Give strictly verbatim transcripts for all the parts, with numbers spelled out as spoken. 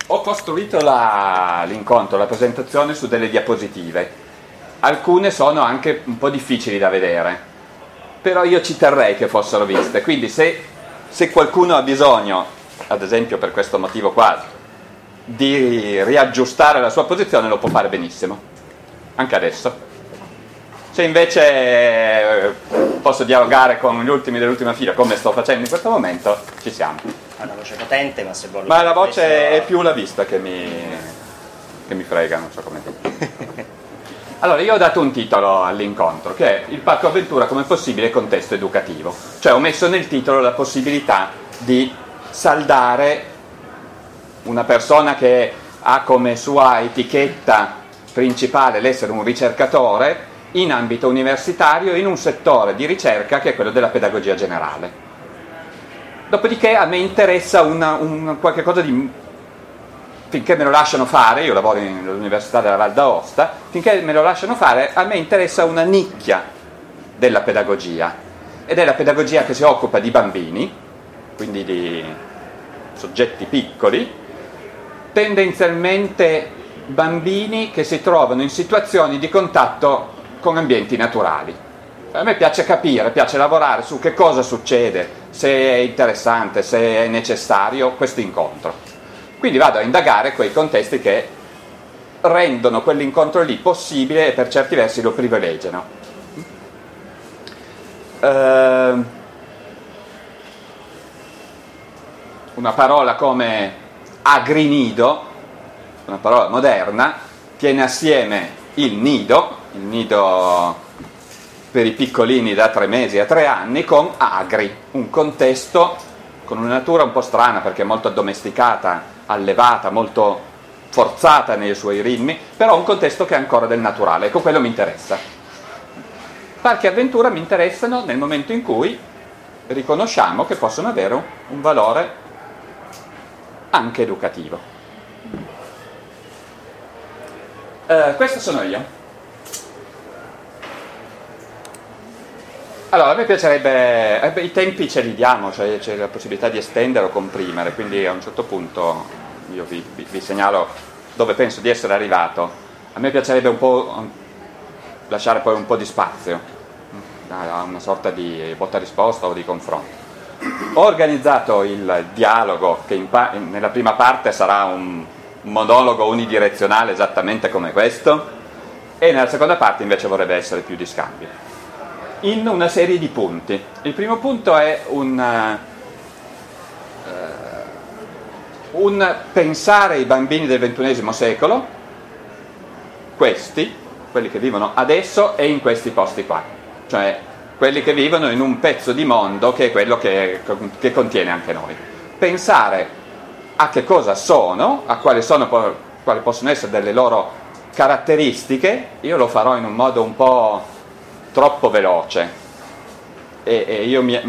ho costruito la, l'incontro, la presentazione su delle diapositive. Alcune sono anche un po' difficili da vedere, però io ci terrei che fossero viste, quindi se, se qualcuno ha bisogno, ad esempio per questo motivo qua, di riaggiustare la sua posizione, lo può fare benissimo, anche adesso. Se invece eh, posso dialogare con gli ultimi dell'ultima fila, come sto facendo in questo momento, ci siamo. Ha una voce potente, ma se vuole... Ma la voce questo... è più la vista che mi, che mi frega, non so come dire. Allora, io ho dato un titolo all'incontro, che è il parco avventura come possibile contesto educativo. Cioè ho messo nel titolo la possibilità di saldare una persona che ha come sua etichetta principale l'essere un ricercatore in ambito universitario in un settore di ricerca che è quello della pedagogia generale. Dopodiché a me interessa una, un, qualche cosa di, finché me lo lasciano fare, io lavoro all'Università della Val d'Aosta, finché me lo lasciano fare a me interessa una nicchia della pedagogia, ed è la pedagogia che si occupa di bambini, quindi di soggetti piccoli, tendenzialmente bambini che si trovano in situazioni di contatto con ambienti naturali. A me piace capire, piace lavorare su che cosa succede, se è interessante, se è necessario questo incontro. Quindi vado a indagare quei contesti che rendono quell'incontro lì possibile e per certi versi lo privilegiano. Uh, una parola come agrinido, una parola moderna, tiene assieme il nido, il nido per i piccolini da tre mesi a tre anni, con agri, un contesto con una natura un po' strana perché è molto addomesticata, allevata, molto forzata nei suoi ritmi, però un contesto che è ancora del naturale. Ecco, quello mi interessa. Parchi avventura mi interessano nel momento in cui riconosciamo che possono avere un valore anche educativo. Uh, questo sono io. Allora, a me piacerebbe, eh, beh, i tempi ce li diamo, cioè c'è la possibilità di estendere o comprimere, quindi a un certo punto io vi, vi, vi segnalo dove penso di essere arrivato. A me piacerebbe un po' lasciare poi un po' di spazio a una sorta di botta-risposta o di confronto. Ho organizzato il dialogo che in pa- nella prima parte sarà un monologo unidirezionale esattamente come questo, e nella seconda parte invece vorrebbe essere più di scambio, in una serie di punti. Il primo punto è un, uh, un pensare ai bambini del ventunesimo secolo, questi, quelli che vivono adesso e in questi posti qua, cioè quelli che vivono in un pezzo di mondo che è quello che, che contiene anche noi. Pensare a che cosa sono, a quali sono, quali possono essere delle loro caratteristiche. Io lo farò in un modo un po' troppo veloce e, e io mi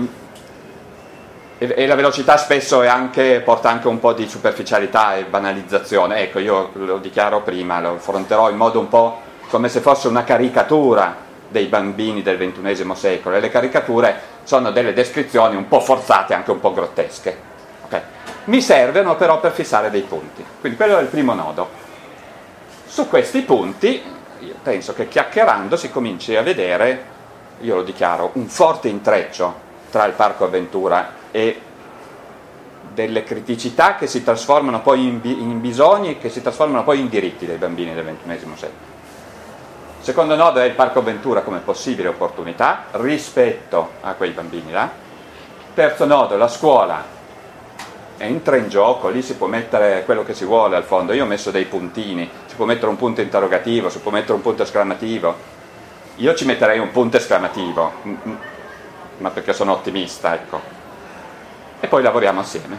e, e la velocità spesso è anche, porta anche un po' di superficialità e banalizzazione. Ecco, io lo dichiaro prima, lo affronterò in modo un po' come se fosse una caricatura dei bambini del ventunesimo secolo, e le caricature sono delle descrizioni un po' forzate, anche un po' grottesche. Okay. Mi servono però per fissare dei punti, quindi quello è il primo nodo. Su questi punti io penso che chiacchierando si cominci a vedere, io lo dichiaro, un forte intreccio tra il parco avventura e delle criticità che si trasformano poi in, bi- in bisogni, che si trasformano poi in diritti dei bambini del ventunesimo secolo. Il secondo nodo è il parco avventura come possibile opportunità rispetto a quei bambini là. Terzo nodo, la scuola entra in gioco, lì si può mettere quello che si vuole al fondo. Io ho messo dei puntini, si può mettere un punto interrogativo, si può mettere un punto esclamativo. Io ci metterei un punto esclamativo, ma perché sono ottimista, ecco. E poi lavoriamo assieme.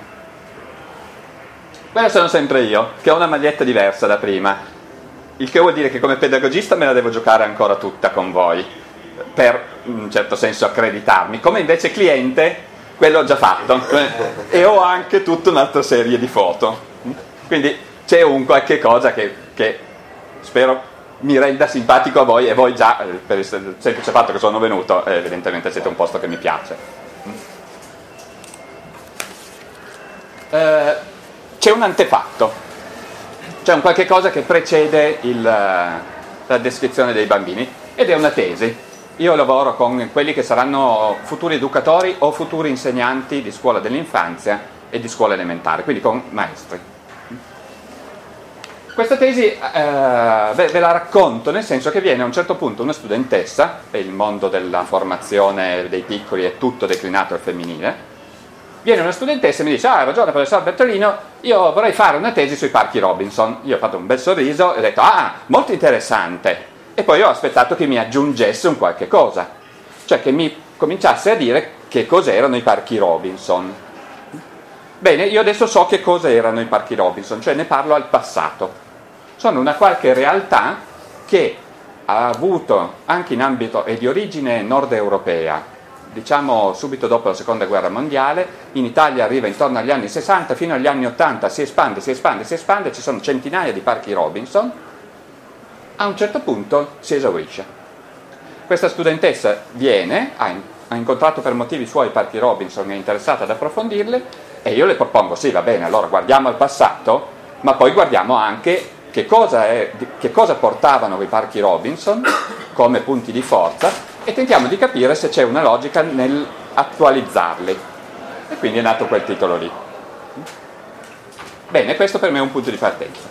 Quello sono sempre io, che ho una maglietta diversa da prima, il che vuol dire che come pedagogista me la devo giocare ancora tutta con voi, per in un certo senso accreditarmi. Come invece cliente, quello ho già fatto, e ho anche tutta un'altra serie di foto, quindi c'è un qualche cosa che, che spero mi renda simpatico a voi, e voi già, per il semplice fatto che sono venuto, evidentemente siete un posto che mi piace. Eh, c'è un antefatto. C'è un qualche cosa che precede il, la descrizione dei bambini ed è una tesi. Io lavoro con quelli che saranno futuri educatori o futuri insegnanti di scuola dell'infanzia e di scuola elementare, quindi con maestri. Questa tesi eh, ve, ve la racconto nel senso che viene a un certo punto una studentessa, e il mondo della formazione dei piccoli è tutto declinato al femminile, viene una studentessa e mi dice: ah, ha ragione professor Bertolino, io vorrei fare una tesi sui parchi Robinson. Io ho fatto un bel sorriso e ho detto: ah, molto interessante. E poi ho aspettato che mi aggiungesse un qualche cosa, cioè che mi cominciasse a dire che cos'erano i parchi Robinson. Bene, io adesso so che cosa erano i parchi Robinson, cioè ne parlo al passato. Sono una qualche realtà che ha avuto anche in ambito e di origine nord europea, diciamo subito dopo la seconda guerra mondiale, in Italia arriva intorno agli anni sessanta, fino agli anni ottanta si espande, si espande, si espande, ci sono centinaia di parchi Robinson, a un certo punto si esaurisce. Questa studentessa viene, ha, ha incontrato per motivi suoi i parchi Robinson, è interessata ad approfondirli, e io le propongo: sì, va bene, allora guardiamo al passato, ma poi guardiamo anche che cosa, è, che cosa portavano i parchi Robinson come punti di forza e tentiamo di capire se c'è una logica nel attualizzarli. E quindi è nato quel titolo lì. Bene, questo per me è un punto di partenza.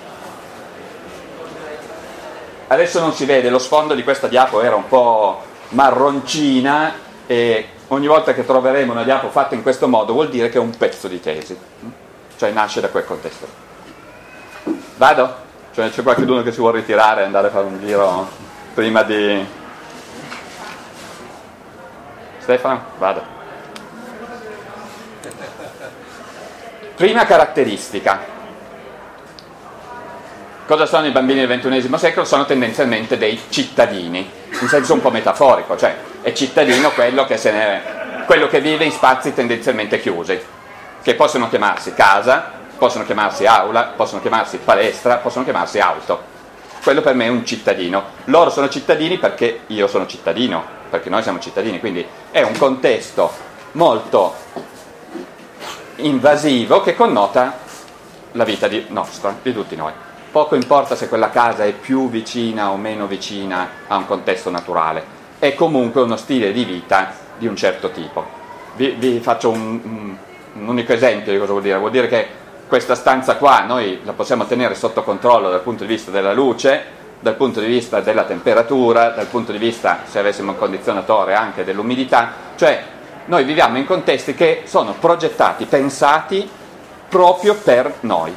Adesso non si vede, lo sfondo di questa diapo era un po' marroncina e ogni volta che troveremo una diapo fatta in questo modo vuol dire che è un pezzo di tesi, cioè nasce da quel contesto. Vado? Cioè c'è qualcuno che si vuole ritirare e andare a fare un giro prima di... Stefano? Vado. Prima caratteristica. Cosa sono i bambini del ventunesimo secolo? Sono tendenzialmente dei cittadini, in senso un po' metaforico, cioè è cittadino quello che, se ne, quello che vive in spazi tendenzialmente chiusi, che possono chiamarsi casa, possono chiamarsi aula, possono chiamarsi palestra, possono chiamarsi auto. Quello per me è un cittadino. Loro sono cittadini perché io sono cittadino, perché noi siamo cittadini, quindi è un contesto molto invasivo che connota la vita di, nostra, di tutti noi. Poco importa se quella casa è più vicina o meno vicina a un contesto naturale, è comunque uno stile di vita di un certo tipo. Vi, vi faccio un, un, un unico esempio di cosa vuol dire. Vuol dire che questa stanza qua noi la possiamo tenere sotto controllo dal punto di vista della luce, dal punto di vista della temperatura, dal punto di vista, se avessimo un condizionatore, anche dell'umidità, cioè noi viviamo in contesti che sono progettati, pensati proprio per noi.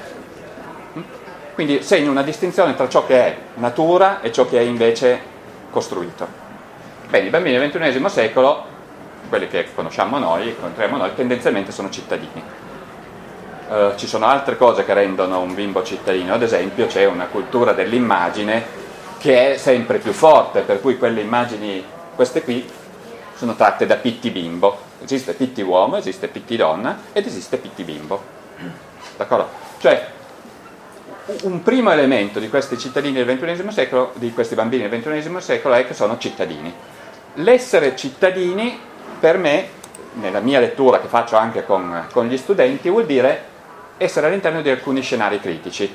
Quindi segno una distinzione tra ciò che è natura e ciò che è invece costruito. Bene, i bambini del ventunesimo secolo, quelli che conosciamo noi, che incontriamo noi, tendenzialmente sono cittadini. Uh, ci sono altre cose che rendono un bimbo cittadino, ad esempio c'è una cultura dell'immagine che è sempre più forte, per cui quelle immagini, queste qui, sono tratte da Pitti bimbo. Esiste Pitti uomo, esiste Pitti donna ed esiste Pitti bimbo. D'accordo? Cioè, un primo elemento di questi cittadini del ventunesimo secolo, di questi bambini del ventunesimo secolo, è che sono cittadini. L'essere cittadini, per me, nella mia lettura che faccio anche con, con gli studenti, vuol dire essere all'interno di alcuni scenari critici.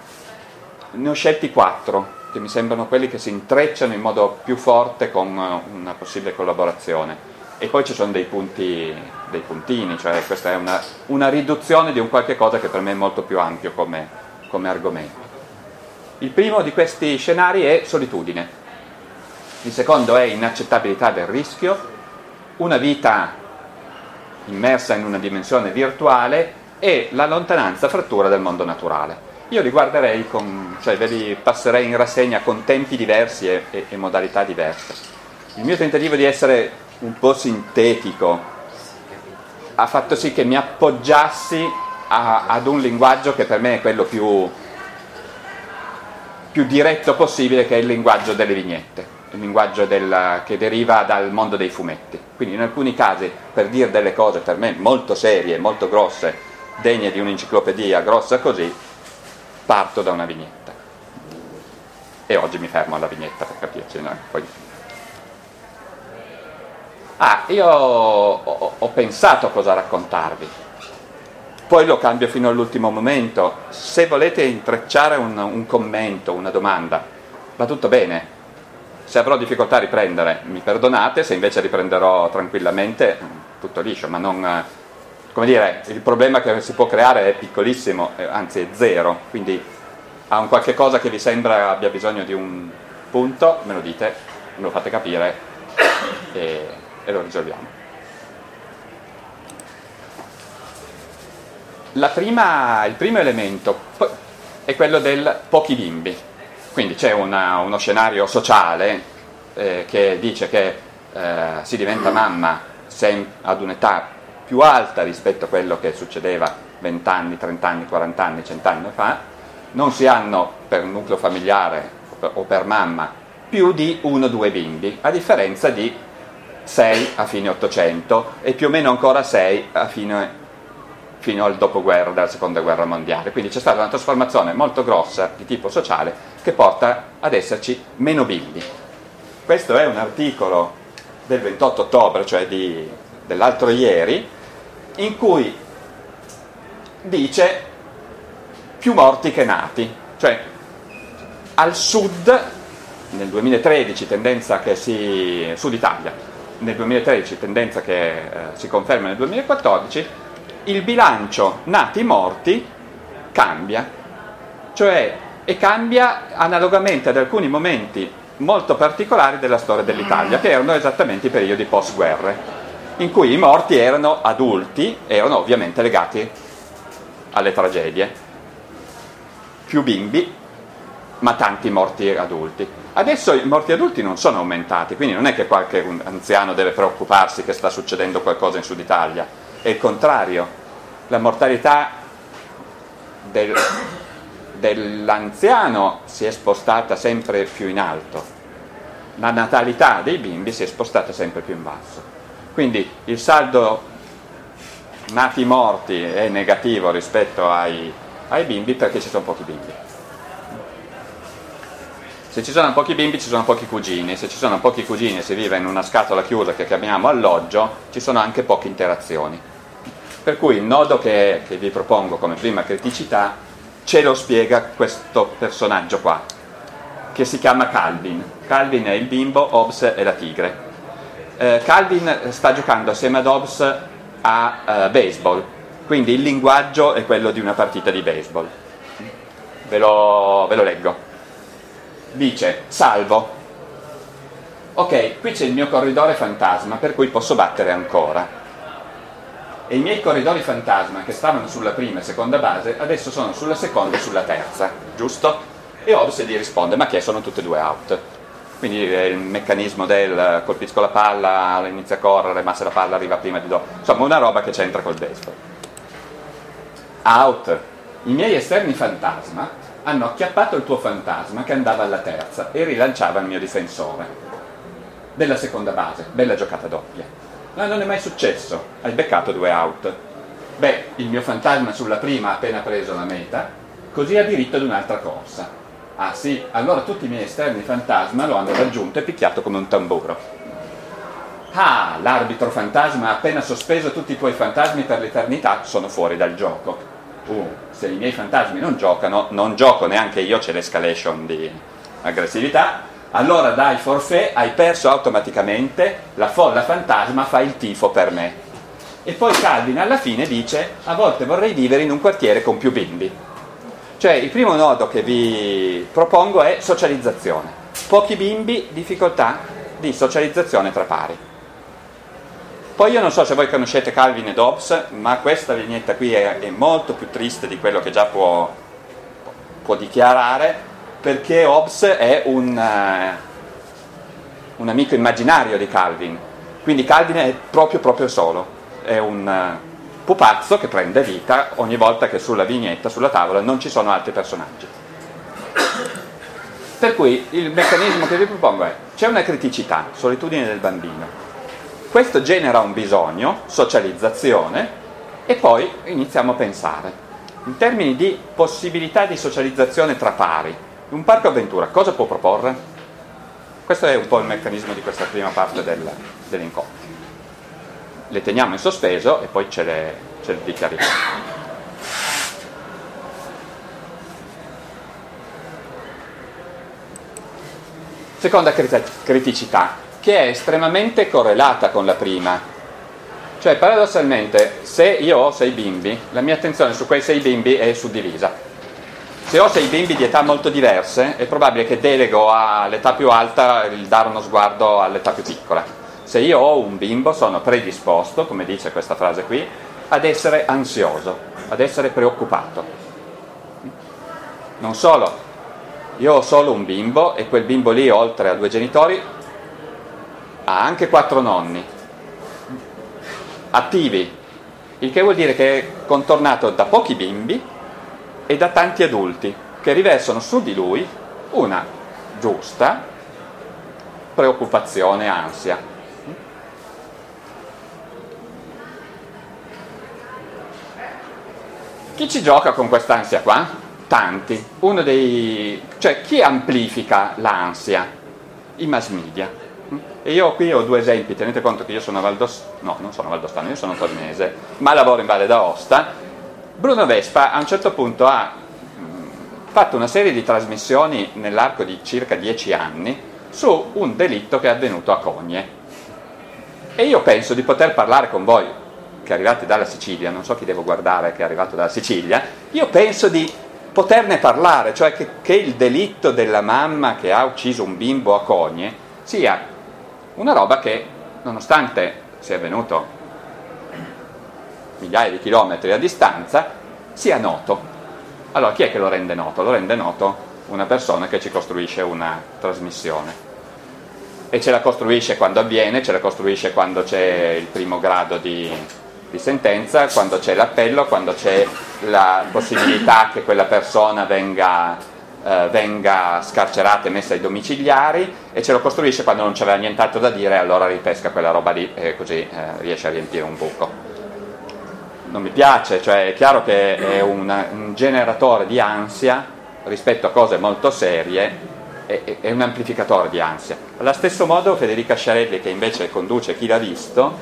Ne ho scelti quattro, che mi sembrano quelli che si intrecciano in modo più forte con una possibile collaborazione. E poi ci sono dei punti, dei puntini, cioè questa è una, una riduzione di un qualche cosa che per me è molto più ampio come, come argomento. Il primo di questi scenari è solitudine, il secondo è inaccettabilità del rischio, una vita immersa in una dimensione virtuale e la lontananza frattura del mondo naturale. Io li guarderei, con, cioè ve li passerei in rassegna con tempi diversi e, e, e modalità diverse. Il mio tentativo di essere un po' sintetico ha fatto sì che mi appoggiassi a, ad un linguaggio che per me è quello più, più diretto possibile, che è il linguaggio delle vignette, il linguaggio del, che deriva dal mondo dei fumetti. Quindi in alcuni casi, per dire delle cose per me molto serie, molto grosse, degne di un'enciclopedia grossa così, parto da una vignetta. E oggi mi fermo alla vignetta per capirci, no? Poi... Ah, io ho, ho pensato cosa raccontarvi. poi lo cambio fino all'ultimo momento. Se volete intrecciare un, un commento, una domanda, va tutto bene. Se avrò difficoltà a riprendere, mi perdonate, se invece riprenderò tranquillamente, tutto liscio, ma non, come dire, il problema che si può creare è piccolissimo, anzi è zero, quindi a un qualche cosa che vi sembra abbia bisogno di un punto, me lo dite, me lo fate capire e, e lo risolviamo. La prima, il primo elemento è quello del pochi bimbi, quindi c'è una, uno scenario sociale eh, che dice che eh, si diventa mamma sem- ad un'età più alta rispetto a quello che succedeva vent'anni, trent'anni, quarant'anni, cent'anni fa, non si hanno per nucleo familiare o per mamma più di uno o due bimbi, a differenza di sei a fine Ottocento e più o meno ancora sei a fine fino al dopoguerra della seconda guerra mondiale. Quindi c'è stata una trasformazione molto grossa di tipo sociale che porta ad esserci meno bimbi. Questo è un articolo del ventotto ottobre, cioè di, dell'altro ieri, in cui dice più morti che nati, cioè al sud nel duemilatredici tendenza che si Sud Italia nel duemilatredici tendenza che eh, si conferma nel duemilaquattordici, il bilancio nati-morti cambia, cioè e cambia analogamente ad alcuni momenti molto particolari della storia dell'Italia, che erano esattamente i periodi post-guerre, in cui i morti erano adulti, erano ovviamente legati alle tragedie, più bimbi, ma tanti morti adulti. Adesso i morti adulti non sono aumentati, quindi non è che qualche anziano deve preoccuparsi che sta succedendo qualcosa in Sud Italia. È il contrario, la mortalità del, dell'anziano si è spostata sempre più in alto, la natalità dei bimbi si è spostata sempre più in basso. Quindi il saldo nati morti è negativo rispetto ai, ai bimbi perché ci sono pochi bimbi. Se ci sono pochi bimbi ci sono pochi cugini, se ci sono pochi cugini e si vive in una scatola chiusa che chiamiamo alloggio, ci sono anche poche interazioni. Per cui il nodo che, che vi propongo come prima criticità ce lo spiega questo personaggio qua, che si chiama Calvin. Calvin è il bimbo, Hobbes è la tigre. Eh, Calvin sta giocando assieme ad Hobbes a uh, baseball, quindi il linguaggio è quello di una partita di baseball. Ve lo, ve lo leggo. Dice, salvo. Ok, qui c'è il mio corridore fantasma, per cui posso battere ancora. E i miei corridori fantasma che stavano sulla prima e seconda base adesso sono sulla seconda e sulla terza, giusto? E Hobbes gli risponde, ma che sono tutte e due out. Quindi è il meccanismo del colpisco la palla, inizia a correre, ma se la palla arriva prima di dopo, insomma una roba che c'entra col baseball. Out. I miei esterni fantasma hanno acchiappato il tuo fantasma che andava alla terza e rilanciava il mio difensore della seconda base. Bella giocata doppia. No, non è mai successo, hai beccato due out. Beh, il mio fantasma sulla prima ha appena preso la meta, così ha diritto ad un'altra corsa. Ah sì, allora tutti i miei esterni fantasma lo hanno raggiunto e picchiato come un tamburo. Ah, l'arbitro fantasma ha appena sospeso tutti i tuoi fantasmi per l'eternità, sono fuori dal gioco. Uh, se i miei fantasmi non giocano, non gioco neanche io, c'è l'escalation di aggressività. Allora dai forfait, hai perso automaticamente, la folla fantasma fa il tifo per me. E poi Calvin alla fine dice, a volte vorrei vivere in un quartiere con più bimbi. Cioè il primo nodo che vi propongo è socializzazione. Pochi bimbi, difficoltà di socializzazione tra pari. Poi io non so se voi conoscete Calvin ed Hobbes, ma questa vignetta qui è, è molto più triste di quello che già può, può dichiarare, perché Hobbes è un, uh, un amico immaginario di Calvin, quindi Calvin è proprio proprio solo, è un uh, pupazzo che prende vita ogni volta che sulla vignetta, sulla tavola, non ci sono altri personaggi. Per cui il meccanismo che vi propongo è, c'è una criticità, solitudine del bambino, questo genera un bisogno, socializzazione, e poi iniziamo a pensare, in termini di possibilità di socializzazione tra pari. Un parco avventura cosa può proporre? Questo è un po' il meccanismo di questa prima parte del, dell'incontro. Le teniamo in sospeso e poi ce le, ce le dichiariamo. Seconda criticità, che è estremamente correlata con la prima. Cioè, paradossalmente, se io ho sei bimbi, la mia attenzione su quei sei bimbi è suddivisa. Se ho sei bimbi di età molto diverse, è probabile che delego all'età più alta il dare uno sguardo all'età più piccola. Se io ho un bimbo, sono predisposto, come dice questa frase qui, ad essere ansioso, ad essere preoccupato. Non solo, io ho solo un bimbo e quel bimbo lì, oltre a due genitori, ha anche quattro nonni attivi, il che vuol dire che è contornato da pochi bimbi e da tanti adulti che riversano su di lui una giusta preoccupazione, ansia. Chi ci gioca con quest'ansia qua? Tanti. Uno dei... cioè, chi amplifica l'ansia? I mass media. E io qui ho due esempi, tenete conto che io sono valdostano, no, non sono valdostano, io sono torinese, ma lavoro in Valle d'Aosta. Bruno Vespa a un certo punto ha mh, fatto una serie di trasmissioni nell'arco di circa dieci anni su un delitto che è avvenuto a Cogne. E io penso di poter parlare con voi, che arrivate dalla Sicilia, non so chi devo guardare che è arrivato dalla Sicilia, io penso di poterne parlare, cioè che, che il delitto della mamma che ha ucciso un bimbo a Cogne sia una roba che, nonostante sia avvenuto migliaia di chilometri a distanza, sia noto. Allora, chi è che lo rende noto? Lo rende noto una persona che ci costruisce una trasmissione. E ce la costruisce quando avviene, ce la costruisce quando c'è il primo grado di, di sentenza, quando c'è l'appello, quando c'è la possibilità che quella persona venga... Uh, venga scarcerata e messa ai domiciliari, e ce lo costruisce quando non c'aveva nient'altro da dire, allora ripesca quella roba lì e così uh, riesce a riempire un buco. Non mi piace, cioè è chiaro che è una, un generatore di ansia rispetto a cose molto serie, è, è un amplificatore di ansia. Allo stesso modo Federica Sciarelli, che invece conduce Chi l'ha visto,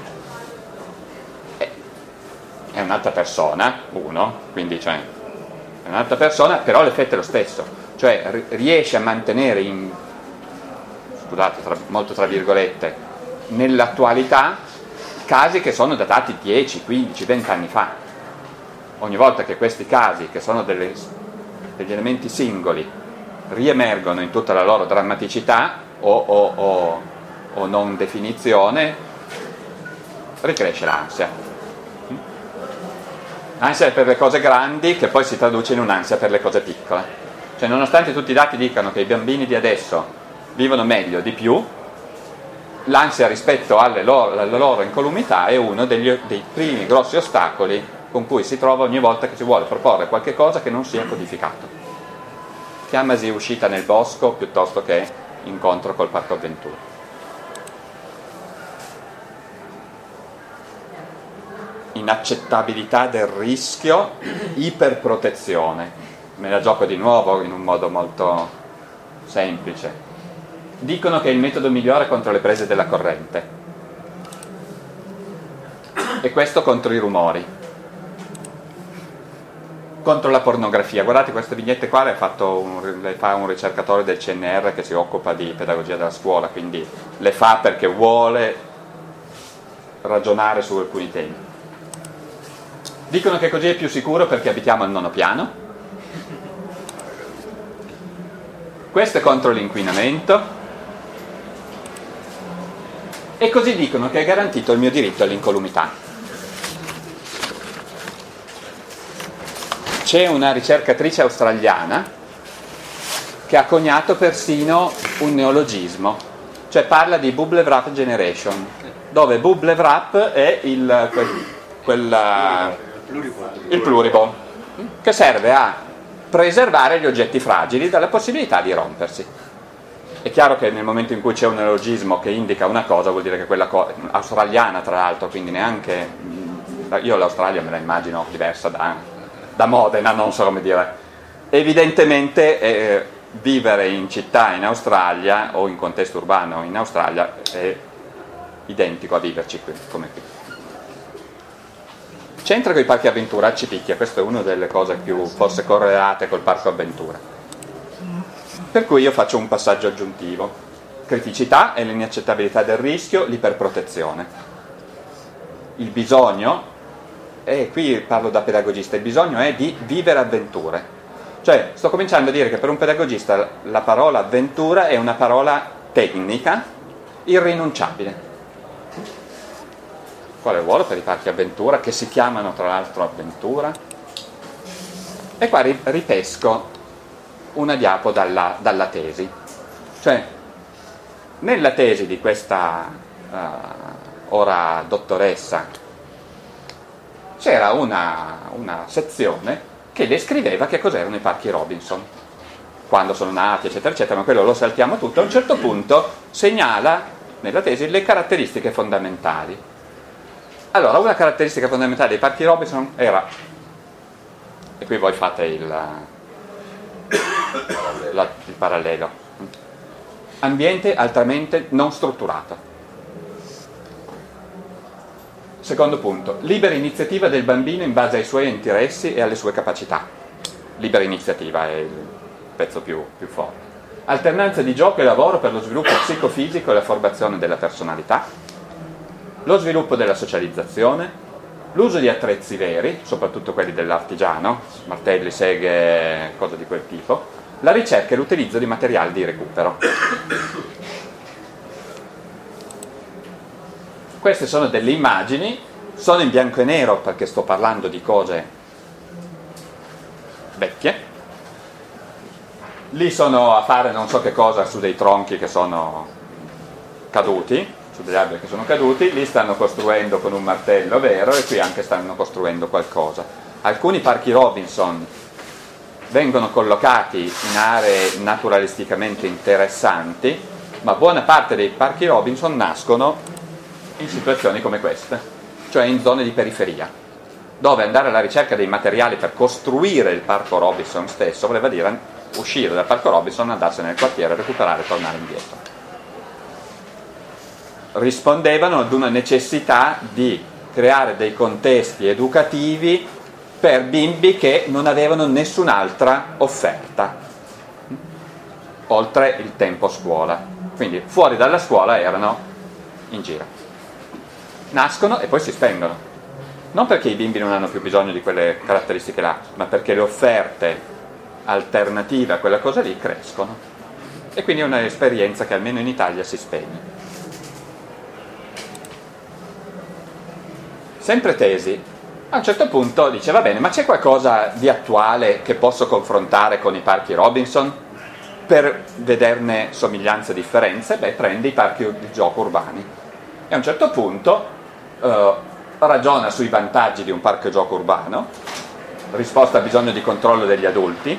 è, è un'altra persona, uno, quindi cioè è un'altra persona, però l'effetto è lo stesso. Cioè riesce a mantenere, in, scusate, tra, molto tra virgolette, nell'attualità casi che sono datati dieci, quindici, venti anni fa. Ogni volta che questi casi, che sono delle, degli elementi singoli, riemergono in tutta la loro drammaticità o, o, o, o non definizione, ricresce l'ansia. Ansia per le cose grandi che poi si traduce in un'ansia per le cose piccole. Cioè, nonostante tutti i dati dicano che i bambini di adesso vivono meglio di più, l'ansia rispetto alle loro, alla loro incolumità è uno degli, dei primi grossi ostacoli con cui si trova ogni volta che si vuole proporre qualche cosa che non sia codificato. Chiamasi uscita nel bosco piuttosto che incontro col parco avventura. Inaccettabilità del rischio, iperprotezione. Me la gioco di nuovo in un modo molto semplice. Dicono che è il metodo migliore contro le prese della corrente, e questo contro i rumori, contro la pornografia. Guardate, queste vignette qua le, fatto un, le fa un ricercatore del C N R che si occupa di pedagogia della scuola, quindi le fa perché vuole ragionare su alcuni temi. Dicono che così è più sicuro perché abitiamo al nono piano. Questo è contro l'inquinamento, e così dicono che è garantito il mio diritto all'incolumità. C'è una ricercatrice australiana che ha coniato persino un neologismo, cioè parla di bubble wrap generation, dove bubble wrap è il, quel, quel, il pluriball, che serve a preservare gli oggetti fragili dalla possibilità di rompersi. È chiaro che nel momento in cui c'è un neologismo che indica una cosa, vuol dire che quella cosa, australiana tra l'altro, quindi neanche, io l'Australia me la immagino diversa da, da Modena, non so come dire. Evidentemente eh, vivere in città in Australia o in contesto urbano in Australia è identico a viverci qui, come qui. C'entra con i parchi avventura, ci picchia, questa è una delle cose più forse correlate col parco avventura. Per cui io faccio un passaggio aggiuntivo. criticità e l'inaccettabilità del rischio, l'iperprotezione. Il bisogno, e qui parlo da pedagogista, il bisogno è di vivere avventure. Cioè, sto cominciando a dire che per un pedagogista la parola avventura è una parola tecnica, irrinunciabile. Qual è il ruolo per i parchi avventura, che si chiamano tra l'altro avventura? E qua ripesco una diapo dalla, dalla tesi. Cioè, nella tesi di questa uh, ora dottoressa c'era una, una sezione che descriveva che cos'erano i parchi Robinson, quando sono nati, eccetera, eccetera, ma quello lo saltiamo tutto. A un certo punto segnala nella tesi le caratteristiche fondamentali. Allora, una caratteristica fondamentale dei parchi Robinson era, e qui voi fate il, la, il parallelo, ambiente altamente non strutturato. Secondo punto, libera iniziativa del bambino in base ai suoi interessi e alle sue capacità. Libera iniziativa è il pezzo più, più forte. Alternanza di gioco e lavoro per lo sviluppo psicofisico e la formazione della personalità. Lo sviluppo della socializzazione. L'uso di attrezzi veri, soprattutto quelli dell'artigiano, martelli, seghe, cose di quel tipo. La ricerca e l'utilizzo di materiali di recupero. Queste sono delle immagini, sono in bianco e nero perché sto parlando di cose vecchie. Lì sono a fare non so che cosa su dei tronchi che sono caduti, su degli alberi che sono caduti, lì stanno costruendo con un martello vero e qui anche stanno costruendo qualcosa. Alcuni parchi Robinson vengono collocati in aree naturalisticamente interessanti, ma buona parte dei parchi Robinson nascono in situazioni come queste, cioè in zone di periferia, dove andare alla ricerca dei materiali per costruire il parco Robinson stesso voleva dire uscire dal parco Robinson, andarsene nel quartiere, recuperare e tornare indietro. Rispondevano ad una necessità di creare dei contesti educativi per bimbi che non avevano nessun'altra offerta, oltre il tempo scuola. Quindi fuori dalla scuola erano in giro. Nascono e poi si spengono, non perché i bimbi non hanno più bisogno di quelle caratteristiche là, ma perché le offerte alternative a quella cosa lì crescono, e quindi è un'esperienza che almeno in Italia si spegne. Sempre tesi, a un certo punto dice va bene, ma c'è qualcosa di attuale che posso confrontare con i parchi Robinson per vederne somiglianze e differenze? Beh, prende i parchi di gioco urbani e a un certo punto Uh, ragiona sui vantaggi di un parco gioco urbano, risposta a bisogno di controllo degli adulti,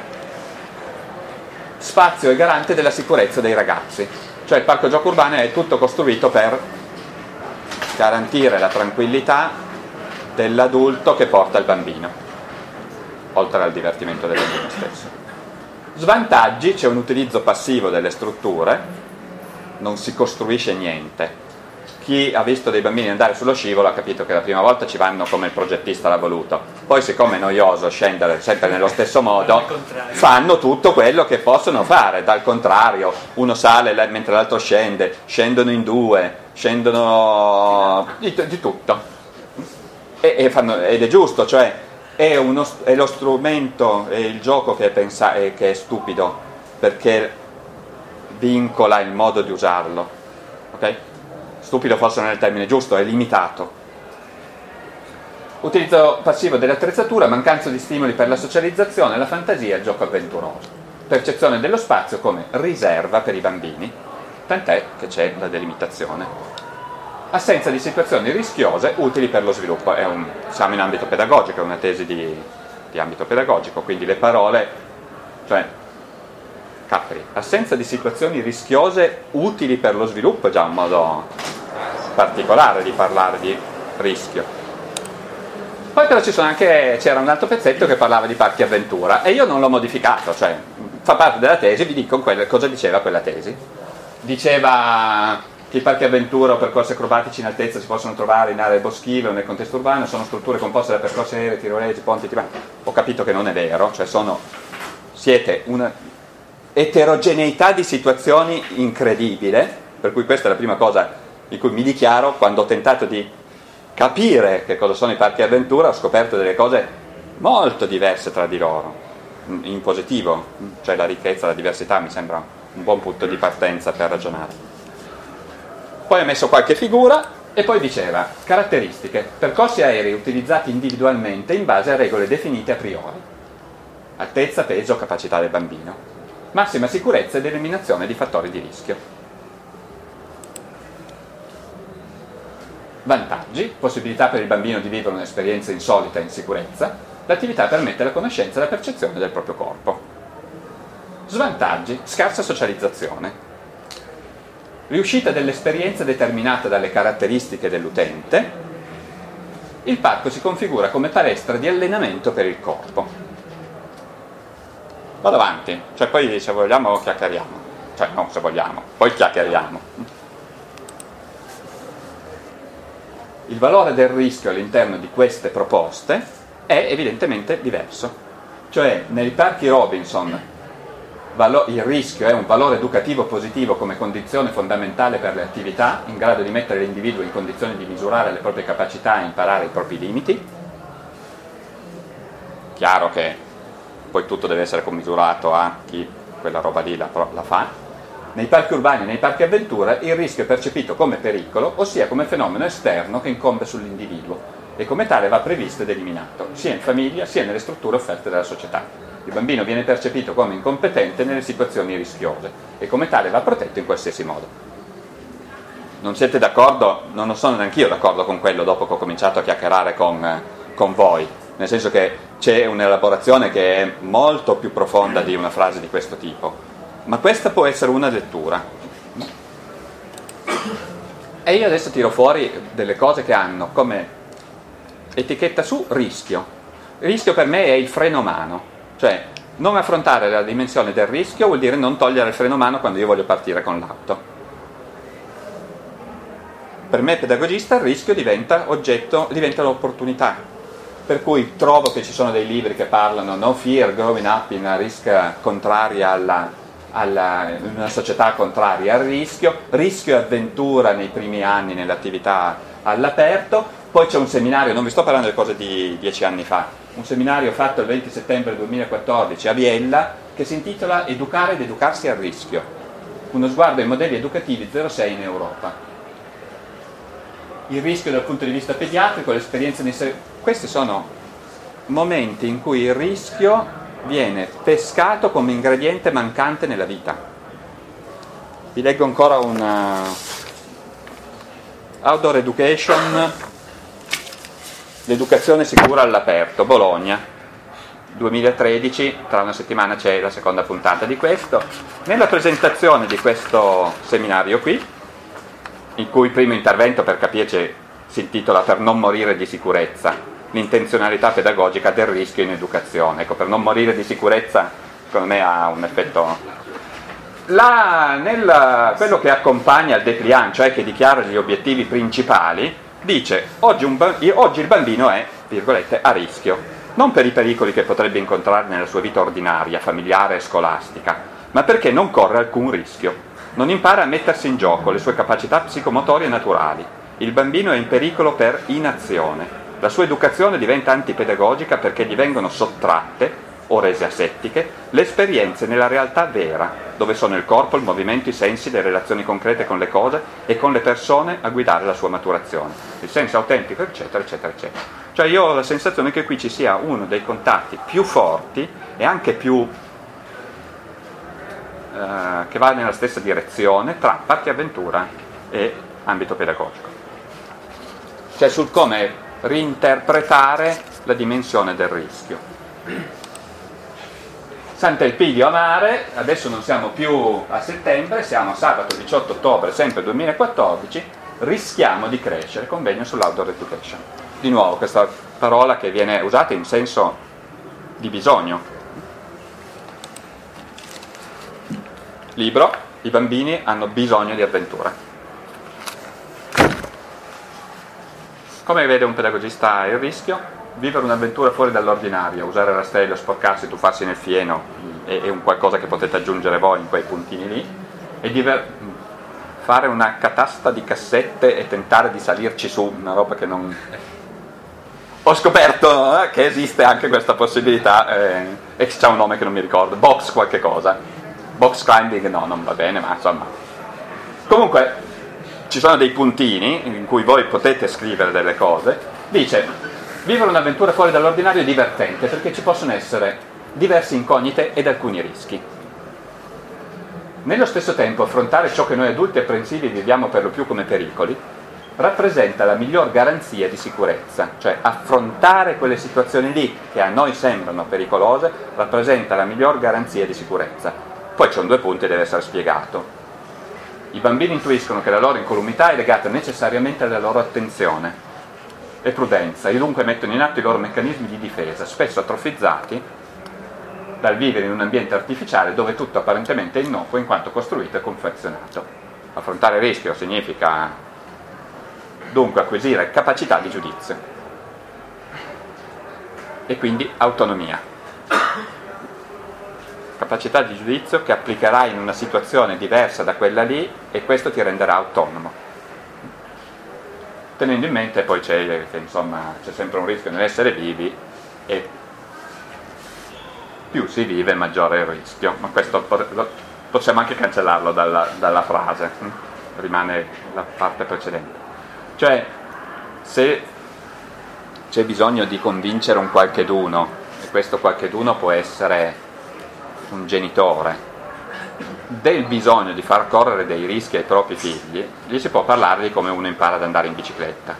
spazio e garante della sicurezza dei ragazzi. Cioè il parco gioco urbano è tutto costruito per garantire la tranquillità dell'adulto che porta il bambino, oltre al divertimento del bambino stesso. Svantaggi: c'è un utilizzo passivo delle strutture, non si costruisce niente. Chi ha visto dei bambini andare sullo scivolo ha capito che la prima volta ci vanno come il progettista l'ha voluto, poi siccome è noioso scendere sempre nello stesso modo, fanno tutto quello che possono fare, dal contrario, uno sale mentre l'altro scende, scendono in due, scendono di, di tutto, e, e fanno, ed è giusto, cioè è, uno, è lo strumento, è il gioco che è, pensa, è, che è stupido, perché vincola il modo di usarlo, ok? Stupido forse non è il termine giusto, è limitato. Utilizzo passivo dell'attrezzatura, mancanza di stimoli per la socializzazione, la fantasia e il gioco avventuroso. Percezione dello spazio come riserva per i bambini, tant'è che c'è la delimitazione. Assenza di situazioni rischiose utili per lo sviluppo. È un, siamo in ambito pedagogico, è una tesi di, di ambito pedagogico, quindi le parole, cioè Capri, assenza di situazioni rischiose utili per lo sviluppo è già un modo particolare di parlare di rischio. Poi però ci sono anche, c'era un altro pezzetto che parlava di parchi avventura e io non l'ho modificato, cioè fa parte della tesi, vi dico quella, cosa diceva quella tesi. Diceva che i parchi avventura o percorsi acrobatici in altezza si possono trovare in aree boschive o nel contesto urbano, sono strutture composte da percorsi aerei, tirolesi, ponti, tirolesi. Ho capito che non è vero, cioè sono, siete una, eterogeneità di situazioni incredibile, per cui questa è la prima cosa di cui mi dichiaro. Quando ho tentato di capire che cosa sono i parchi avventura, ho scoperto delle cose molto diverse tra di loro, in positivo, cioè la ricchezza, la diversità mi sembra un buon punto di partenza per ragionare. Poi ho messo qualche figura e poi diceva: caratteristiche, percorsi aerei utilizzati individualmente in base a regole definite a priori, altezza, peso, capacità del bambino, massima sicurezza ed eliminazione di fattori di rischio. Vantaggi: possibilità per il bambino di vivere un'esperienza insolita in sicurezza, l'attività permette la conoscenza e la percezione del proprio corpo. Svantaggi: scarsa socializzazione, riuscita dell'esperienza determinata dalle caratteristiche dell'utente, il parco si configura come palestra di allenamento per il corpo. Vado avanti, cioè poi se vogliamo chiacchieriamo, cioè non se vogliamo, poi chiacchieriamo. Il valore del rischio all'interno di queste proposte è evidentemente diverso, cioè nei parchi Robinson il rischio è un valore educativo positivo come condizione fondamentale per le attività, in grado di mettere l'individuo in condizione di misurare le proprie capacità e imparare i propri limiti. Chiaro che poi tutto deve essere commisurato a chi quella roba lì la, la fa. Nei parchi urbani e nei parchi avventura il rischio è percepito come pericolo, ossia come fenomeno esterno che incombe sull'individuo, e come tale va previsto ed eliminato, sia in famiglia sia nelle strutture offerte dalla società. Il bambino viene percepito come incompetente nelle situazioni rischiose e come tale va protetto in qualsiasi modo. Non siete d'accordo? Non sono neanch'io d'accordo con quello dopo che ho cominciato a chiacchierare con, con voi, nel senso che c'è un'elaborazione che è molto più profonda di una frase di questo tipo. Ma questa può essere una lettura. E io adesso tiro fuori delle cose che hanno come etichetta su rischio. Il rischio per me è il freno mano, cioè non affrontare la dimensione del rischio vuol dire non togliere il freno mano quando io voglio partire con l'auto. Per me pedagogista il rischio diventa oggetto, diventa l'opportunità. Per cui trovo che ci sono dei libri che parlano no fear, growing up in a risk contraria alla Alla, in una società contraria al rischio, rischio e avventura nei primi anni nell'attività all'aperto. Poi c'è un seminario, non vi sto parlando di cose di dieci anni fa, un seminario fatto il venti settembre duemilaquattordici a Biella che si intitola Educare ed educarsi al rischio, uno sguardo ai modelli educativi zero sei in Europa. Il rischio dal punto di vista pediatrico, l'esperienza nei ser- questi sono momenti in cui il rischio viene pescato come ingrediente mancante nella vita. Vi leggo ancora una Outdoor Education, l'educazione sicura all'aperto, Bologna, duemilatredici, tra una settimana c'è la seconda puntata di questo. Nella presentazione di questo seminario qui, il cui primo intervento, per capirci, si intitola Per non morire di sicurezza, l'intenzionalità pedagogica del rischio in educazione. Ecco, per non morire di sicurezza, secondo me ha un effetto. La, nel, quello che accompagna il dépliant, cioè che dichiara gli obiettivi principali, dice oggi, un, oggi il bambino è, virgolette, a rischio, non per i pericoli che potrebbe incontrare nella sua vita ordinaria, familiare e scolastica, ma perché non corre alcun rischio, non impara a mettersi in gioco le sue capacità psicomotorie naturali. Il bambino è in pericolo per inazione. La sua educazione diventa antipedagogica perché gli vengono sottratte, o rese asettiche, le esperienze nella realtà vera, dove sono il corpo, il movimento, i sensi, le relazioni concrete con le cose e con le persone a guidare la sua maturazione, il senso autentico, eccetera, eccetera, eccetera. Cioè io ho la sensazione che qui ci sia uno dei contatti più forti e anche più eh, che va nella stessa direzione tra parchi avventura e ambito pedagogico. Cioè sul come reinterpretare la dimensione del rischio. Sant'Elpidio a mare, adesso non siamo più a settembre, siamo a sabato diciotto ottobre, sempre duemilaquattordici, rischiamo di crescere, convegno sull'outdoor education. Di nuovo questa parola che viene usata in senso di bisogno. Libro, i bambini hanno bisogno di avventura. Come vede un pedagogista il rischio? Vivere un'avventura fuori dall'ordinario, usare rastrello, sporcarsi, tuffarsi nel fieno, è, è un qualcosa che potete aggiungere voi in quei puntini lì, e diver- fare una catasta di cassette e tentare di salirci su, una roba che non... Ho scoperto eh, che esiste anche questa possibilità, eh, e c'è un nome che non mi ricordo, box qualche cosa, box climbing no, non va bene, ma insomma. Comunque ci sono dei puntini in cui voi potete scrivere delle cose. Dice, vivere un'avventura fuori dall'ordinario è divertente perché ci possono essere diverse incognite ed alcuni rischi. Nello stesso tempo affrontare ciò che noi adulti apprensivi viviamo per lo più come pericoli rappresenta la miglior garanzia di sicurezza, cioè affrontare quelle situazioni lì che a noi sembrano pericolose rappresenta la miglior garanzia di sicurezza. Poi c'è un due punti e deve essere spiegato. I bambini intuiscono che la loro incolumità è legata necessariamente alla loro attenzione e prudenza e dunque mettono in atto i loro meccanismi di difesa, spesso atrofizzati dal vivere in un ambiente artificiale dove tutto apparentemente è innocuo in quanto costruito e confezionato. Affrontare il rischio significa dunque acquisire capacità di giudizio e quindi autonomia. Capacità di giudizio che applicherai in una situazione diversa da quella lì e questo ti renderà autonomo. Tenendo in mente poi c'è che insomma c'è sempre un rischio nell'essere vivi e più si vive maggiore è il rischio, ma questo possiamo anche cancellarlo dalla, dalla frase, rimane la parte precedente. Cioè, se c'è bisogno di convincere un qualcheduno, e questo qualcheduno può essere un genitore, del bisogno di far correre dei rischi ai propri figli, gli si può parlare di come uno impara ad andare in bicicletta.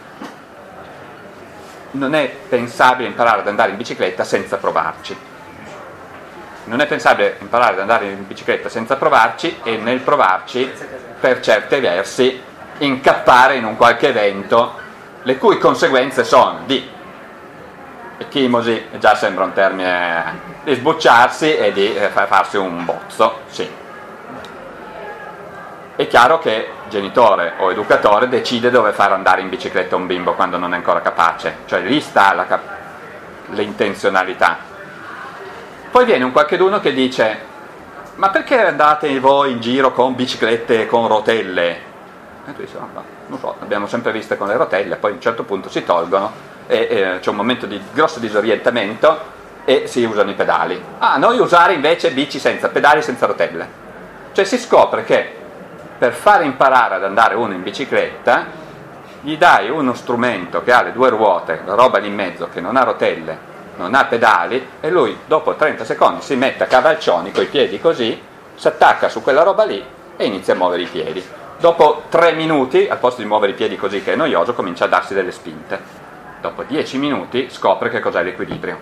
Non è pensabile imparare ad andare in bicicletta senza provarci. Non è pensabile imparare ad andare in bicicletta senza provarci e nel provarci, per certi versi, incappare in un qualche evento le cui conseguenze sono di echimosi, già sembra un termine, di sbucciarsi e di farsi un bozzo, sì. È chiaro che genitore o educatore decide dove far andare in bicicletta un bimbo quando non è ancora capace, cioè lì sta la cap- l'intenzionalità. Poi viene un qualcheduno che dice: ma perché andate voi in giro con biciclette e con rotelle? E tu dici, oh, no, non so, abbiamo sempre viste con le rotelle, poi a un certo punto si tolgono e, e c'è un momento di grosso disorientamento e si usano i pedali. Ah, noi usare invece bici senza pedali, senza rotelle. Cioè si scopre che per fare imparare ad andare uno in bicicletta gli dai uno strumento che ha le due ruote, la roba lì in mezzo che non ha rotelle, non ha pedali, e lui dopo trenta secondi si mette a cavalcioni coi piedi così, si attacca su quella roba lì e inizia a muovere i piedi. Dopo tre minuti, al posto di muovere i piedi così che è noioso, comincia a darsi delle spinte. Dopo dieci minuti scopre che cos'è l'equilibrio.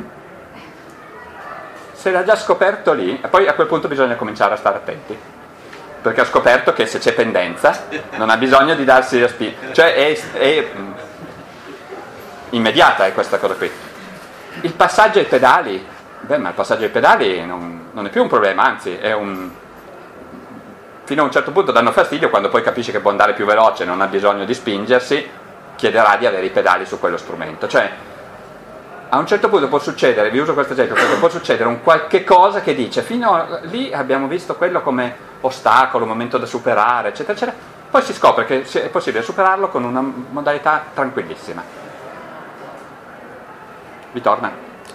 Se l'ha già scoperto lì, e poi a quel punto bisogna cominciare a stare attenti, perché ha scoperto che se c'è pendenza non ha bisogno di darsi la spinta, cioè è, è immediata è questa cosa qui. Il passaggio ai pedali, beh, ma il passaggio ai pedali non, non è più un problema, anzi è un... fino a un certo punto danno fastidio, quando poi capisce che può andare più veloce e non ha bisogno di spingersi, chiederà di avere i pedali su quello strumento. Cioè, a un certo punto può succedere, vi uso questo esempio, perché può succedere un qualche cosa che dice, fino a lì abbiamo visto quello come ostacolo, momento da superare, eccetera, eccetera, poi si scopre che è possibile superarlo con una modalità tranquillissima. Vi torna?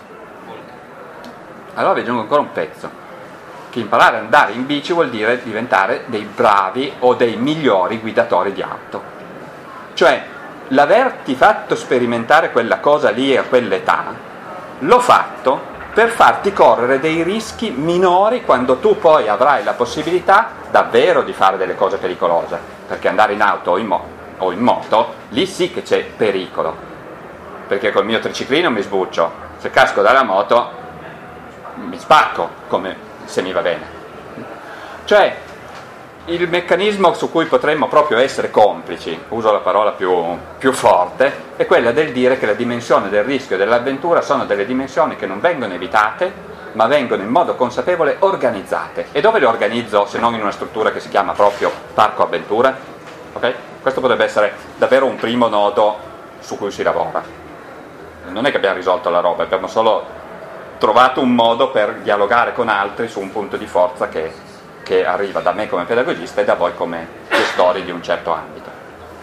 Allora vi aggiungo ancora un pezzo. Che imparare ad andare in bici vuol dire diventare dei bravi o dei migliori guidatori di auto. Cioè, l'averti fatto sperimentare quella cosa lì a quell'età, l'ho fatto per farti correre dei rischi minori quando tu poi avrai la possibilità davvero di fare delle cose pericolose, perché andare in auto o in, mo- o in moto, lì sì che c'è pericolo, perché col mio triciclino mi sbuccio, se casco dalla moto mi spacco, come se mi va bene. Cioè, il meccanismo su cui potremmo proprio essere complici, uso la parola più, più forte, è quella del dire che la dimensione del rischio e dell'avventura sono delle dimensioni che non vengono evitate, ma vengono in modo consapevole organizzate. E dove le organizzo se non in una struttura che si chiama proprio parco avventura? Okay? Questo potrebbe essere davvero un primo nodo su cui si lavora. Non è che abbiamo risolto la roba, abbiamo solo trovato un modo per dialogare con altri su un punto di forza che, che arriva da me come pedagogista e da voi come gestori di un certo ambito.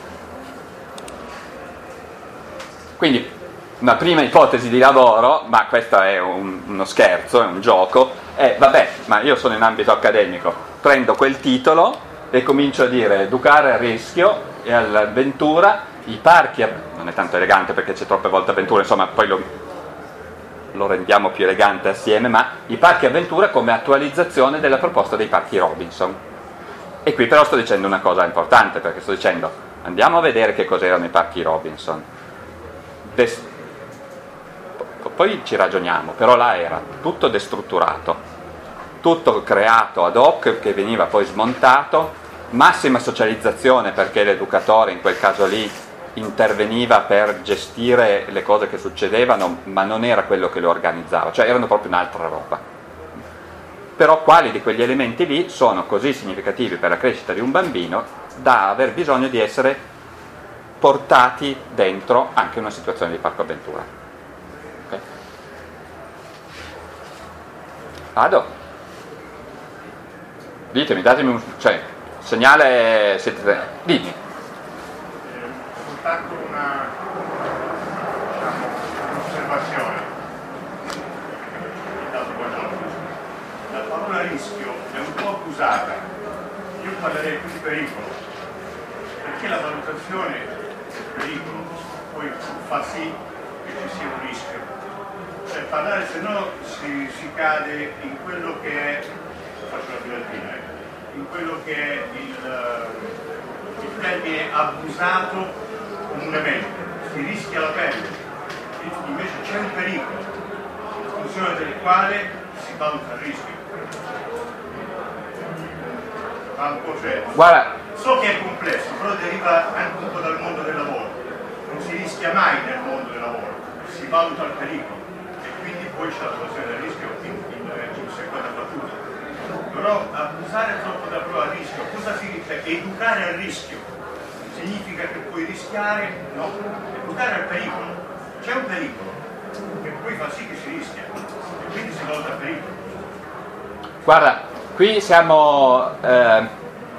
Quindi una prima ipotesi di lavoro, ma questo è un, uno scherzo, è un gioco, è vabbè, ma io sono in ambito accademico, prendo quel titolo e comincio a dire educare al rischio e all'avventura, i parchi, non è tanto elegante perché c'è troppe volte avventura, insomma poi lo, lo rendiamo più elegante assieme, ma i parchi avventura come attualizzazione della proposta dei parchi Robinson. E qui però sto dicendo una cosa importante, perché sto dicendo andiamo a vedere che cos'erano i parchi Robinson. Des- poi ci ragioniamo, però là era tutto destrutturato, tutto creato ad hoc che veniva poi smontato, massima socializzazione perché l'educatore in quel caso lì interveniva per gestire le cose che succedevano, ma non era quello che lo organizzava, cioè erano proprio un'altra roba. Però quali di quegli elementi lì sono così significativi per la crescita di un bambino da aver bisogno di essere portati dentro anche una situazione di parco avventura. Okay. Vado? Ditemi, datemi un cioè, segnale, siete, dimmi. Ho fatto una, diciamo, un'osservazione. La parola rischio è un po' accusata. Io parlerei più di pericolo, perché la valutazione del pericolo poi fa sì che ci sia un rischio. Cioè parlare, se no si, si cade in quello che è, faccio la filatina, in quello che è il, il termine abusato comunemente, si rischia la pelle, invece c'è un pericolo, in funzione del quale si valuta il rischio. Ma un po' c'è. Guarda, so che è complesso, però deriva anche un po' dal mondo del lavoro. Non si rischia mai nel mondo del lavoro, si valuta il pericolo e quindi poi c'è la situazione del rischio in, in, in seconda battuta. Però abusare troppo della parola rischio, cosa significa? Educare al rischio significa che puoi rischiare, no, educare al pericolo. C'è un pericolo che poi fa sì che si rischia e quindi si valuta il pericolo. guarda, qui siamo eh,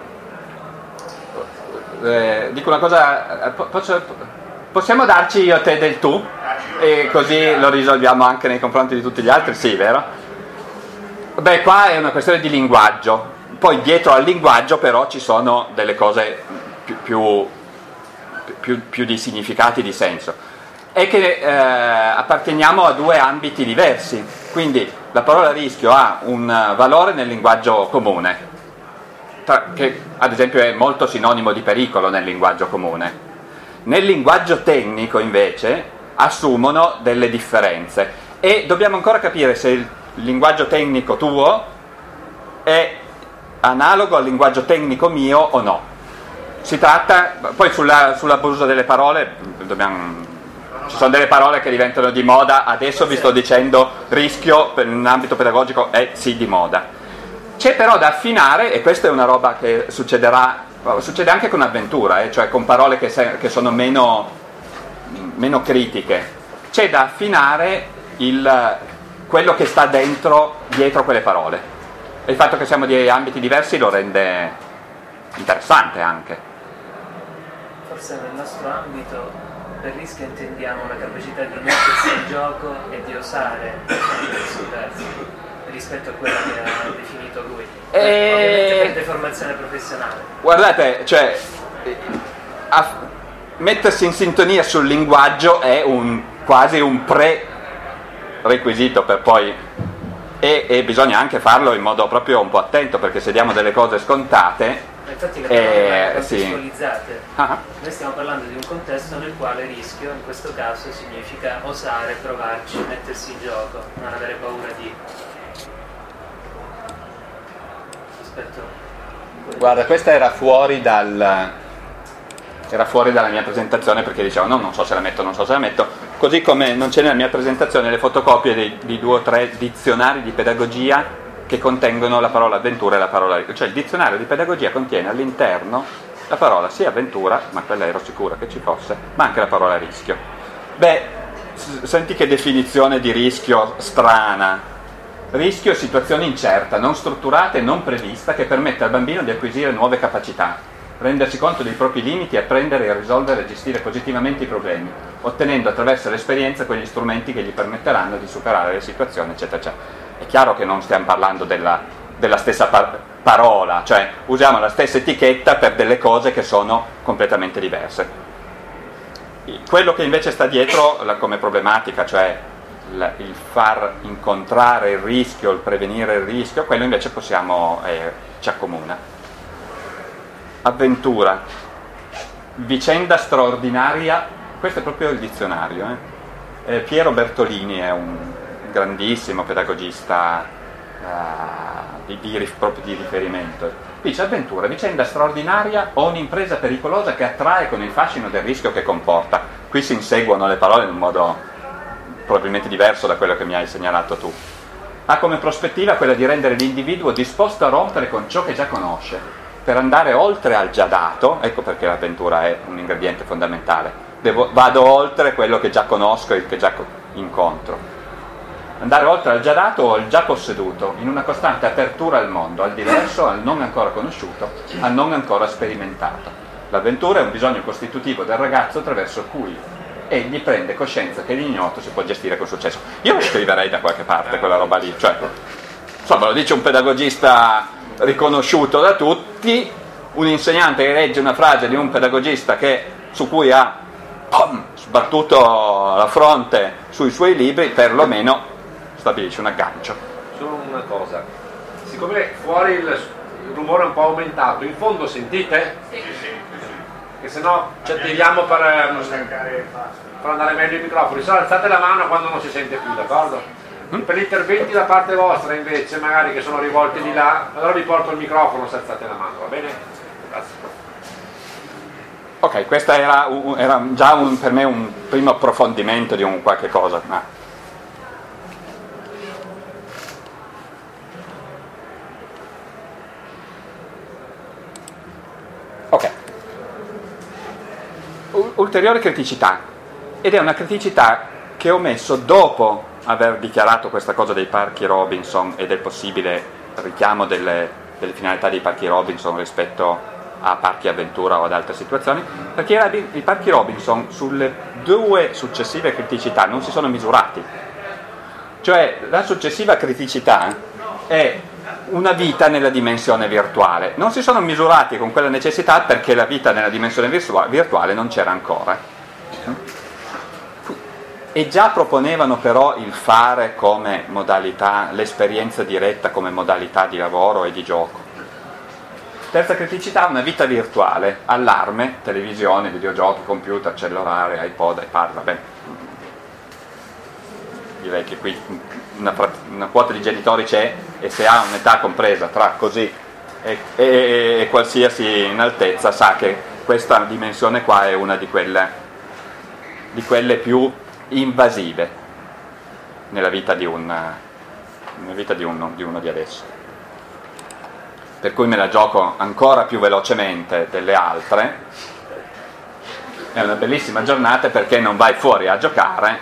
eh, dico una cosa, posso, possiamo darci io e te del tu e così lo risolviamo anche nei confronti di tutti gli altri, sì, vero? Beh, qua è una questione di linguaggio, poi dietro al linguaggio però ci sono delle cose più, più, più, più di significati, di senso. È che eh, apparteniamo a due ambiti diversi, quindi la parola rischio ha un valore nel linguaggio comune, tra, che ad esempio è molto sinonimo di pericolo nel linguaggio comune. Nel linguaggio tecnico invece assumono delle differenze e dobbiamo ancora capire se il il linguaggio tecnico tuo è analogo al linguaggio tecnico mio o no. Si tratta, poi sulla, sull'abuso delle parole, dobbiamo, ci sono delle parole che diventano di moda, adesso vi sto dicendo rischio in un ambito pedagogico è sì di moda. C'è però da affinare, e questa è una roba che succederà, succede anche con avventura, eh, cioè con parole che, se, che sono meno, meno critiche, c'è da affinare il... quello che sta dentro, dietro quelle parole. E il fatto che siamo di ambiti diversi lo rende interessante anche. Forse nel nostro ambito per rischio intendiamo la capacità di mettersi in gioco e di osare diversi rispetto a quello che ha definito lui. E... ovviamente per deformazione professionale. Guardate, cioè a, mettersi in sintonia sul linguaggio è un quasi un pre requisito per poi e, e bisogna anche farlo in modo proprio un po' attento, perché se diamo delle cose scontate, infatti le parole eh, contestualizzate sì. Ah. Noi stiamo parlando di un contesto nel quale rischio in questo caso significa osare, provarci, mettersi in gioco, non avere paura di aspetto. Guarda, questa era fuori dal era fuori dalla mia presentazione, perché dicevo no, non so se la metto, non so se la metto, così come non c'è nella mia presentazione le fotocopie di, di due o tre dizionari di pedagogia che contengono la parola avventura e la parola rischio. Cioè il dizionario di pedagogia contiene all'interno la parola sia avventura, ma quella ero sicura che ci fosse, ma anche la parola rischio. Beh, senti che definizione di rischio strana. Rischio è situazione incerta, non strutturata e non prevista, che permette al bambino di acquisire nuove capacità, rendersi conto dei propri limiti e apprendere a risolvere e gestire positivamente i problemi, ottenendo attraverso l'esperienza quegli strumenti che gli permetteranno di superare le situazioni, eccetera, eccetera. È chiaro che non stiamo parlando della, della stessa par- parola, cioè usiamo la stessa etichetta per delle cose che sono completamente diverse. Quello che invece sta dietro la, come problematica, cioè il, il far incontrare il rischio, il prevenire il rischio, quello invece possiamo, eh, ci accomuna. Avventura, vicenda straordinaria, questo è proprio il dizionario. Eh. Eh, Piero Bertolini è un grandissimo pedagogista uh, di, di, proprio di riferimento. Dice: avventura, vicenda straordinaria o un'impresa pericolosa che attrae con il fascino del rischio che comporta. Qui si inseguono le parole in un modo probabilmente diverso da quello che mi hai segnalato tu. Ha come prospettiva quella di rendere l'individuo disposto a rompere con ciò che già conosce, per andare oltre al già dato. Ecco perché l'avventura è un ingrediente fondamentale. Devo, vado oltre quello che già conosco e che già incontro. Andare oltre al già dato o al già posseduto, in una costante apertura al mondo, al diverso, al non ancora conosciuto, al non ancora sperimentato. L'avventura è un bisogno costitutivo del ragazzo attraverso cui egli prende coscienza che l'ignoto si può gestire con successo. Io lo scriverei da qualche parte quella roba lì, cioè, insomma, lo dice un pedagogista riconosciuto da tutti, un insegnante che legge una frase di un pedagogista che, su cui ha pom, sbattuto la fronte sui suoi libri, perlomeno stabilisce un aggancio. Solo una cosa, siccome fuori il, il rumore è un po' aumentato, in fondo sentite? Sì, sì. Che se no ci attiviamo per, per andare meglio i microfoni. Se no, alzate la mano quando non si sente più, d'accordo? Mm? Per gli interventi da parte vostra invece, magari che sono rivolti di là, allora vi porto il microfono se alzate la mano, va bene? Grazie. Ok, questo era, un, era già un, per me un primo approfondimento di un qualche cosa. Ma... ok. U- ulteriore criticità, ed è una criticità che ho messo dopo aver dichiarato questa cosa dei parchi Robinson e del possibile richiamo delle, delle finalità dei parchi Robinson rispetto a parchi avventura o ad altre situazioni, perché i parchi Robinson sulle due successive criticità non si sono misurati. Cioè la successiva criticità è una vita nella dimensione virtuale, non si sono misurati con quella necessità perché la vita nella dimensione virtuale non c'era ancora, e già proponevano però il fare come modalità, l'esperienza diretta come modalità di lavoro e di gioco. Terza criticità, una vita virtuale, allarme, televisione, videogiochi, computer, cellulare, iPod, iPad, vabbè. Direi che qui una, una quota di genitori c'è, e se ha un'età compresa tra così e, e, e qualsiasi in altezza sa che questa dimensione qua è una di quelle, di quelle più invasive nella vita di, un, nella vita di, uno, di uno di adesso. Per cui me la gioco ancora più velocemente delle altre. È una bellissima giornata perché non vai fuori a giocare.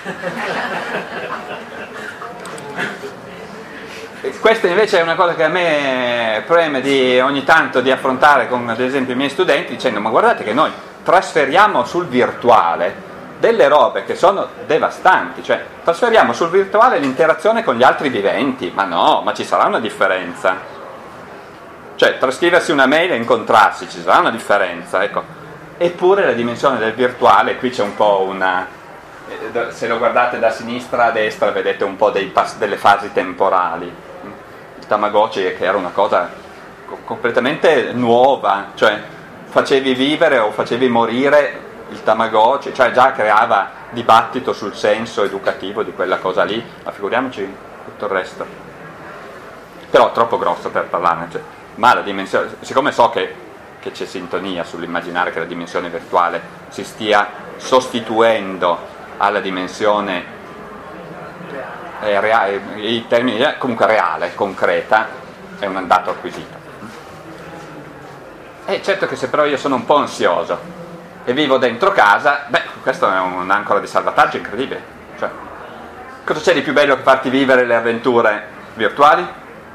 Questa invece è una cosa che a me preme di, ogni tanto di affrontare con ad esempio i miei studenti, dicendo: ma guardate che noi trasferiamo sul virtuale delle robe che sono devastanti, cioè trasferiamo sul virtuale l'interazione con gli altri viventi, ma no, ma ci sarà una differenza, cioè tra scriversi una mail e incontrarsi ci sarà una differenza, ecco. Eppure la dimensione del virtuale, qui c'è un po' una, se lo guardate da sinistra a destra vedete un po' dei pas- delle fasi temporali. Il Tamagotchi, che era una cosa co- completamente nuova, cioè facevi vivere o facevi morire il Tamagotchi, cioè già creava dibattito sul senso educativo di quella cosa lì, ma figuriamoci tutto il resto. Però è troppo grosso per parlarne, cioè, ma la dimensione, siccome so che, che c'è sintonia sull'immaginare che la dimensione virtuale si stia sostituendo alla dimensione eh, reale, i termini comunque reale, concreta, è un dato acquisito. È certo che se però io sono un po' ansioso e vivo dentro casa, beh, questo è un'ancora di salvataggio incredibile. Cioè, cosa c'è di più bello che farti vivere le avventure virtuali?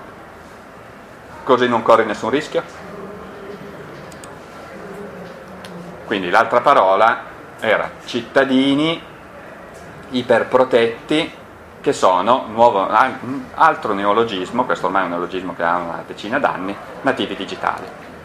Così non corri nessun rischio. Quindi l'altra parola era cittadini iperprotetti, che sono, nuovo, altro neologismo, questo ormai è un neologismo che ha una decina d'anni, nativi digitali.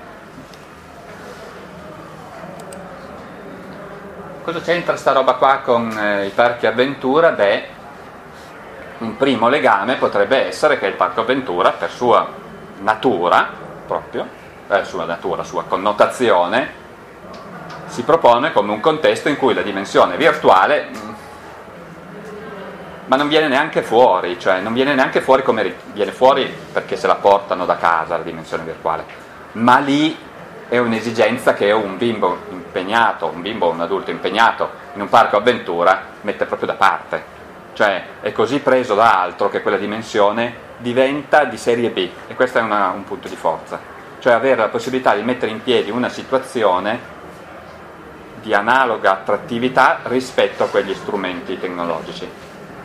Cosa c'entra sta roba qua con eh, i parchi avventura? Beh, un primo legame potrebbe essere che il parco avventura, per sua natura proprio, per sua natura, sua connotazione, si propone come un contesto in cui la dimensione virtuale, ma non viene neanche fuori, cioè non viene neanche fuori come viene fuori perché se la portano da casa la dimensione virtuale, ma lì è un'esigenza che un bimbo impegnato, un bimbo o un adulto impegnato in un parco avventura mette proprio da parte, cioè è così preso da altro che quella dimensione diventa di serie B, e questo è una, un punto di forza, cioè avere la possibilità di mettere in piedi una situazione di analoga attrattività rispetto a quegli strumenti tecnologici.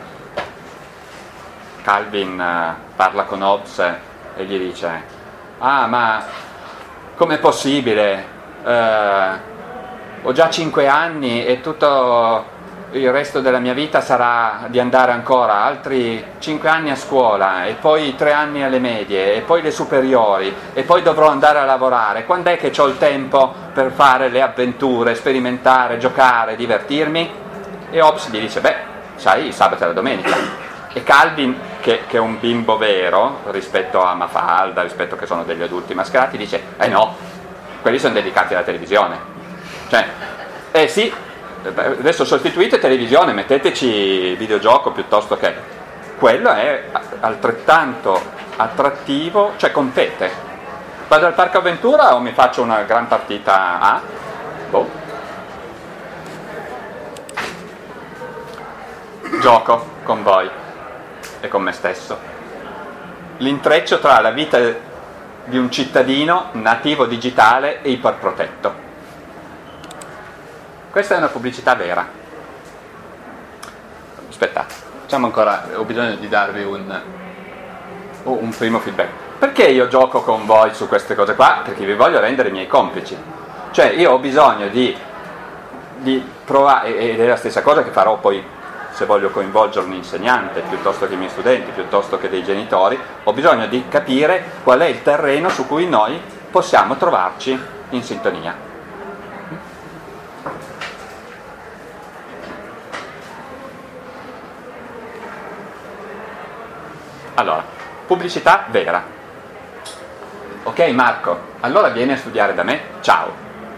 Calvin uh, parla con Hobbes e gli dice: ah, ma com'è possibile? Uh, ho già cinque anni e tutto il resto della mia vita sarà di andare ancora altri cinque anni a scuola e poi tre anni alle medie e poi le superiori e poi dovrò andare a lavorare. Quando è che ho il tempo per fare le avventure, sperimentare, giocare, divertirmi? E Hobbes gli dice: beh, sai, il sabato e la domenica. E Calvin, che, che è un bimbo vero rispetto a Mafalda, rispetto che sono degli adulti mascherati, dice: eh no, quelli sono dedicati alla televisione. Cioè, eh sì, adesso sostituite televisione, metteteci videogioco piuttosto che... Quello è altrettanto attrattivo, cioè compete. Vado al parco avventura o mi faccio una gran partita A? Boh. Gioco con voi e con me stesso. L'intreccio tra la vita di un cittadino nativo digitale e iperprotetto. Questa è una pubblicità vera. Aspettate, facciamo ancora, ho bisogno di darvi un, oh, un primo feedback. Perché io gioco con voi su queste cose qua? Perché vi voglio rendere i miei complici. Cioè io ho bisogno di, di provare, ed è la stessa cosa che farò poi se voglio coinvolgere un insegnante piuttosto che i miei studenti, piuttosto che dei genitori, ho bisogno di capire qual è il terreno su cui noi possiamo trovarci in sintonia. Allora, pubblicità vera. Ok Marco, allora vieni a studiare da me, ciao.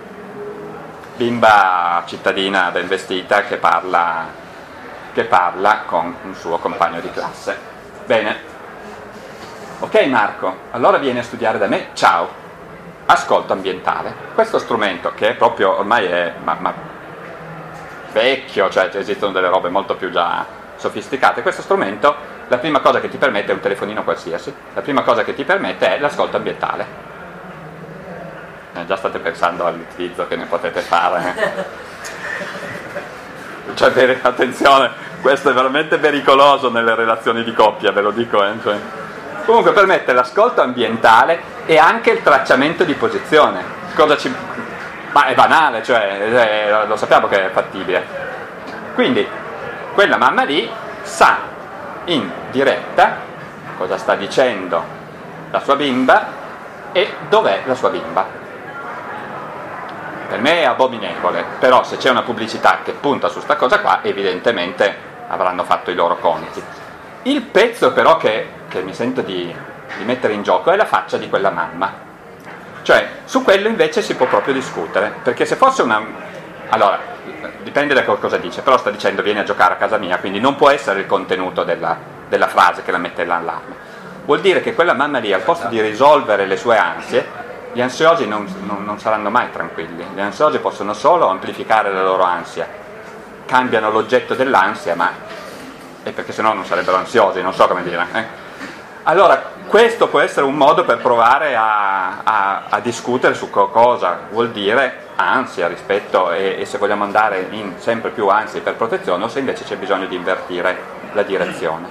Bimba cittadina ben vestita che parla... che parla con un suo compagno di classe. Bene. Ok Marco, allora vieni a studiare da me, ciao. Ascolto ambientale. Questo strumento, che è proprio, ormai è ma, ma vecchio, cioè esistono delle robe molto più già sofisticate, questo strumento, la prima cosa che ti permette è un telefonino qualsiasi, la prima cosa che ti permette è l'ascolto ambientale. Eh, già state pensando all'utilizzo che ne potete fare. Cioè, per, attenzione, questo è veramente pericoloso nelle relazioni di coppia, ve lo dico. Eh? Cioè, comunque permette l'ascolto ambientale e anche il tracciamento di posizione. Cosa ci... Ma è banale, cioè, eh, lo sappiamo che è fattibile. Quindi, quella mamma lì sa in diretta cosa sta dicendo la sua bimba e dov'è la sua bimba. Per me è abominevole, però se c'è una pubblicità che punta su sta cosa qua, evidentemente avranno fatto i loro conti. Il pezzo però che, che mi sento di, di mettere in gioco è la faccia di quella mamma. Cioè, su quello invece si può proprio discutere, perché se fosse una... Allora, dipende da cosa dice, però sta dicendo vieni a giocare a casa mia, quindi non può essere il contenuto della, della frase che la mette l'allarme. Vuol dire che quella mamma lì, al posto di risolvere le sue ansie, gli ansiosi non, non, non saranno mai tranquilli, gli ansiosi possono solo amplificare la loro ansia, cambiano l'oggetto dell'ansia, ma è perché sennò non sarebbero ansiosi, non so come dire. Eh? Allora, questo può essere un modo per provare a, a, a discutere su co- cosa vuol dire ansia rispetto, e, e se vogliamo andare in sempre più ansia per protezione, o se invece c'è bisogno di invertire la direzione.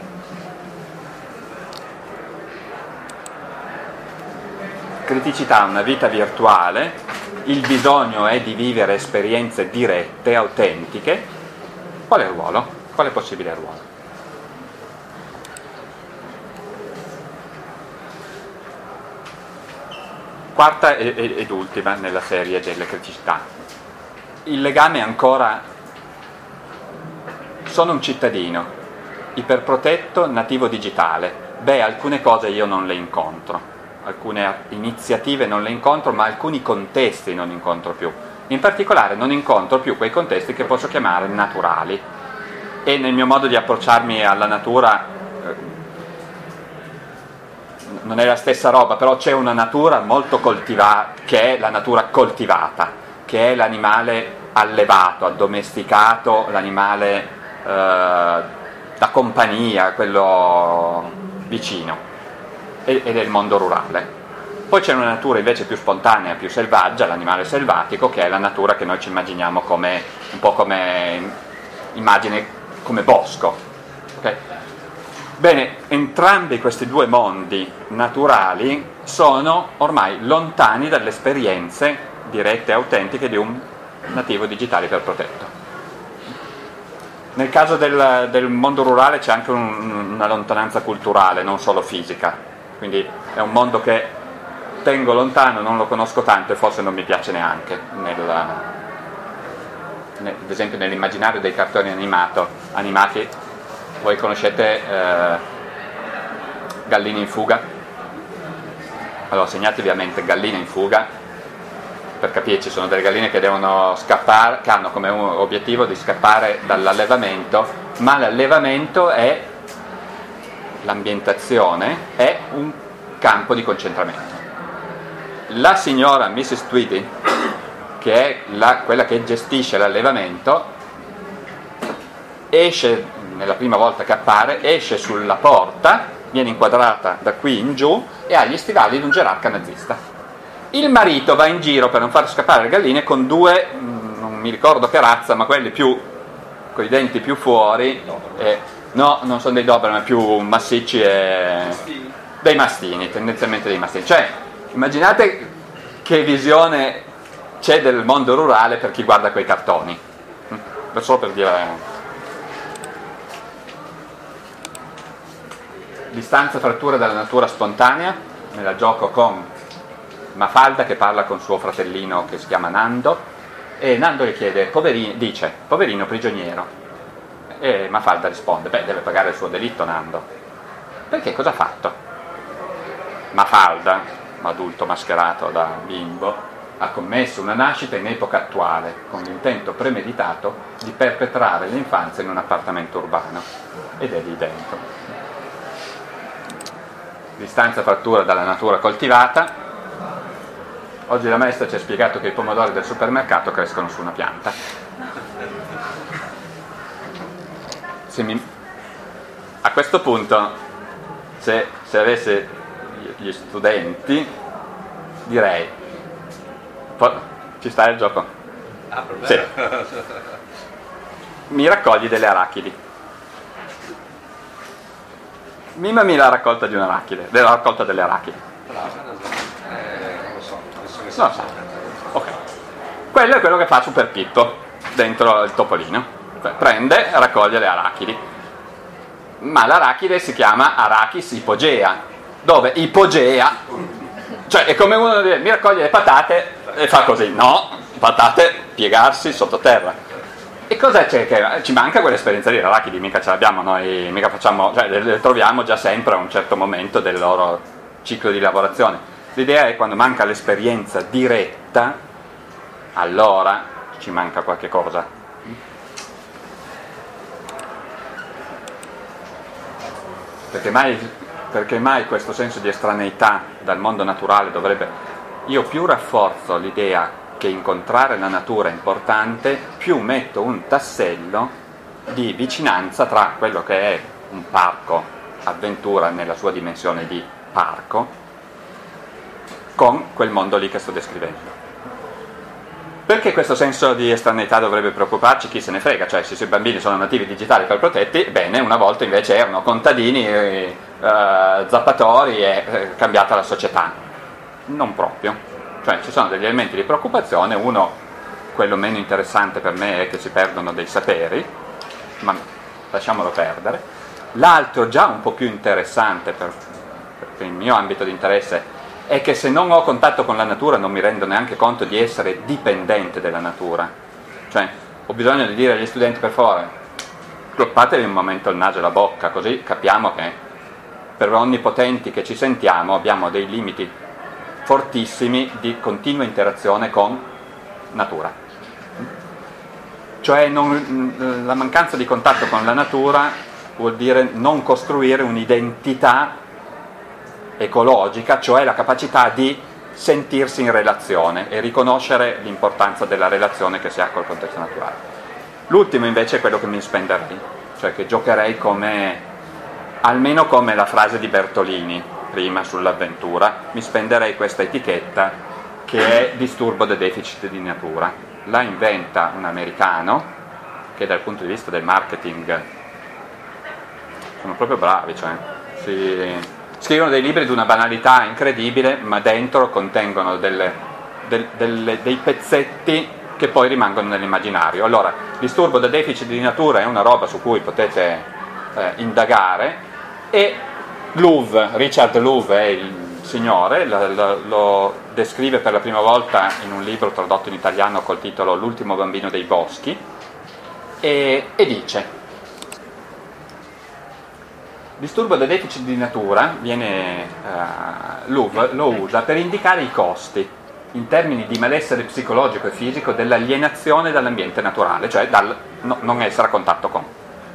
Criticità, una vita virtuale, il bisogno è di vivere esperienze dirette, autentiche. Quale ruolo? Quale possibile ruolo? Quarta ed ultima nella serie delle criticità. Il legame ancora: sono un cittadino iperprotetto, nativo digitale. Beh, alcune cose io non le incontro, alcune iniziative non le incontro, ma alcuni contesti non incontro più. In particolare non incontro più quei contesti che posso chiamare naturali, e nel mio modo di approcciarmi alla natura non è la stessa roba, però c'è una natura molto coltivata, che è la natura coltivata, che è l'animale allevato, addomesticato, l'animale eh, da compagnia, quello vicino, ed è il mondo rurale. Poi c'è una natura invece più spontanea, più selvaggia, l'animale selvatico, che è la natura che noi ci immaginiamo come un po' come immagine, come bosco. Okay? Bene, entrambi questi due mondi naturali sono ormai lontani dalle esperienze dirette e autentiche di un nativo digitale iperprotetto. Nel caso del, del mondo rurale c'è anche un, una lontananza culturale, non solo fisica, quindi è un mondo che tengo lontano, non lo conosco tanto e forse non mi piace neanche, nel, nel, ad esempio nell'immaginario dei cartoni animato, animati. Voi conoscete eh, Gallina in fuga? Allora segnatevi a mente Gallina in fuga, per capirci, sono delle galline che devono scappare, che hanno come obiettivo di scappare dall'allevamento, ma l'allevamento è, l'ambientazione è un campo di concentramento. La signora missus Tweedy, che è la, quella che gestisce l'allevamento, esce nella prima volta che appare, esce sulla porta, viene inquadrata da qui in giù e ha gli stivali di un gerarca nazista. Il marito va in giro per non far scappare le galline con due, non mi ricordo che razza, ma quelli più con i denti più fuori, eh, no, non sono dei Doberman, ma più massicci, e dei mastini, tendenzialmente dei mastini. Cioè, immaginate che visione c'è del mondo rurale per chi guarda quei cartoni, per solo per dire. Distanza, frattura dalla natura spontanea. Me la gioco con Mafalda che parla con suo fratellino che si chiama Nando, e Nando gli chiede, poverino, dice, poverino prigioniero, e Mafalda risponde, beh, deve pagare il suo delitto Nando. Perché? Cosa ha fatto? Mafalda, adulto mascherato da bimbo, ha commesso una nascita in epoca attuale con l'intento premeditato di perpetrare l'infanzia in un appartamento urbano, ed è lì dentro. Distanza, frattura dalla natura coltivata. Oggi la maestra ci ha spiegato che i pomodori del supermercato crescono su una pianta. Se mi... A questo punto, se, se avesse gli studenti, direi, po- ci sta il gioco? Ah, problema. Sì. Mi raccogli delle arachidi. Mimami la raccolta di un'arachide, della raccolta delle arachidi. Eh, non lo so, adesso che Non lo so. Ok. Quello è quello che fa Super Pippo dentro il topolino. Cioè, prende e raccoglie le arachidi. Ma l'arachide si chiama Arachis ipogea, dove ipogea, cioè è come uno dire, mi raccoglie le patate e fa così. No, patate piegarsi sottoterra. E cosa c'è? Che ci manca quell'esperienza lì, l'arachidi mica ce l'abbiamo noi, mica facciamo, cioè le, le troviamo già sempre a un certo momento del loro ciclo di lavorazione. L'idea è quando manca l'esperienza diretta, allora ci manca qualche cosa. Perché mai, perché mai questo senso di estraneità dal mondo naturale dovrebbe... Io più rafforzo l'idea che incontrare la natura è importante, più metto un tassello di vicinanza tra quello che è un parco avventura nella sua dimensione di parco con quel mondo lì che sto descrivendo. Perché questo senso di estraneità dovrebbe preoccuparci? Chi se ne frega, cioè se i bambini sono nativi digitali per protetti, bene, una volta invece erano contadini, eh, zappatori e eh, cambiata la società. Non proprio, cioè ci sono degli elementi di preoccupazione. Uno, quello meno interessante per me, è che si perdono dei saperi, ma lasciamolo perdere. L'altro, già un po' più interessante per, per il mio ambito di interesse, è che se non ho contatto con la natura non mi rendo neanche conto di essere dipendente dalla natura. Cioè, ho bisogno di dire agli studenti: per favore, cloppatevi un momento il naso e la bocca, così capiamo che per onnipotenti che ci sentiamo abbiamo dei limiti fortissimi di continua interazione con natura. Cioè non, la mancanza di contatto con la natura vuol dire non costruire un'identità ecologica, cioè la capacità di sentirsi in relazione e riconoscere l'importanza della relazione che si ha col contesto naturale. L'ultimo invece è quello che mi spenderei, cioè che giocherei come, almeno come la frase di Bertolini prima sull'avventura, mi spenderei questa etichetta che è disturbo del deficit di natura. La inventa un americano che dal punto di vista del marketing sono proprio bravi, cioè si scrivono dei libri di una banalità incredibile, ma dentro contengono delle, del, delle, dei pezzetti che poi rimangono nell'immaginario. Allora, disturbo da deficit di natura è una roba su cui potete eh, indagare, e Louv, Richard Louv è il signore, lo, lo, lo descrive per la prima volta in un libro tradotto in italiano col titolo L'ultimo bambino dei boschi, e, e dice: disturbo da deficit di natura viene uh, Louv lo usa per indicare i costi in termini di malessere psicologico e fisico dell'alienazione dall'ambiente naturale, cioè dal no, non essere a contatto con,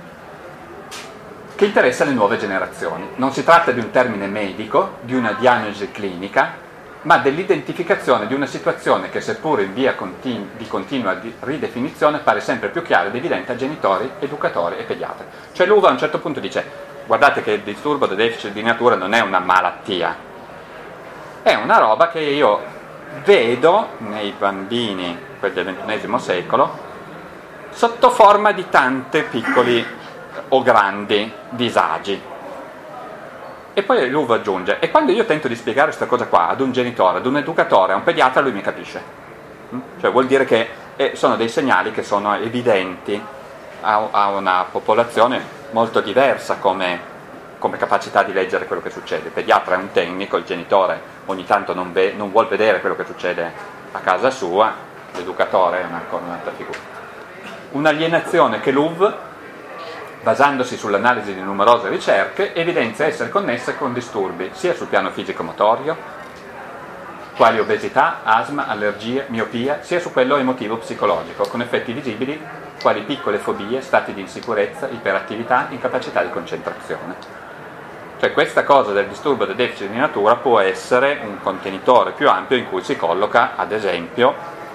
che interessa le nuove generazioni. Non si tratta di un termine medico, di una diagnosi clinica, ma dell'identificazione di una situazione che, seppur in via continu- di continua di ridefinizione, pare sempre più chiara ed evidente a genitori, educatori e pediatri. Cioè Louv a un certo punto dice: guardate che il disturbo da deficit di natura non è una malattia, è una roba che io vedo nei bambini, quelli del ventunesimo secolo, sotto forma di tanti piccoli o grandi disagi. E poi Louv aggiunge: e quando io tento di spiegare questa cosa qua ad un genitore, ad un educatore, a un pediatra, lui mi capisce. Cioè vuol dire che eh, sono dei segnali che sono evidenti a, a una popolazione molto diversa come, come capacità di leggere quello che succede. Il pediatra è un tecnico, il genitore ogni tanto non, ve, non vuol vedere quello che succede a casa sua, l'educatore è ancora un'altra figura. Un'alienazione che Louv, basandosi sull'analisi di numerose ricerche, evidenzia essere connessa con disturbi sia sul piano fisico-motorio, quali obesità, asma, allergie, miopia, sia su quello emotivo-psicologico, con effetti visibili quali piccole fobie, stati di insicurezza, iperattività, incapacità di concentrazione. Cioè questa cosa del disturbo del deficit di natura può essere un contenitore più ampio in cui si colloca, ad esempio,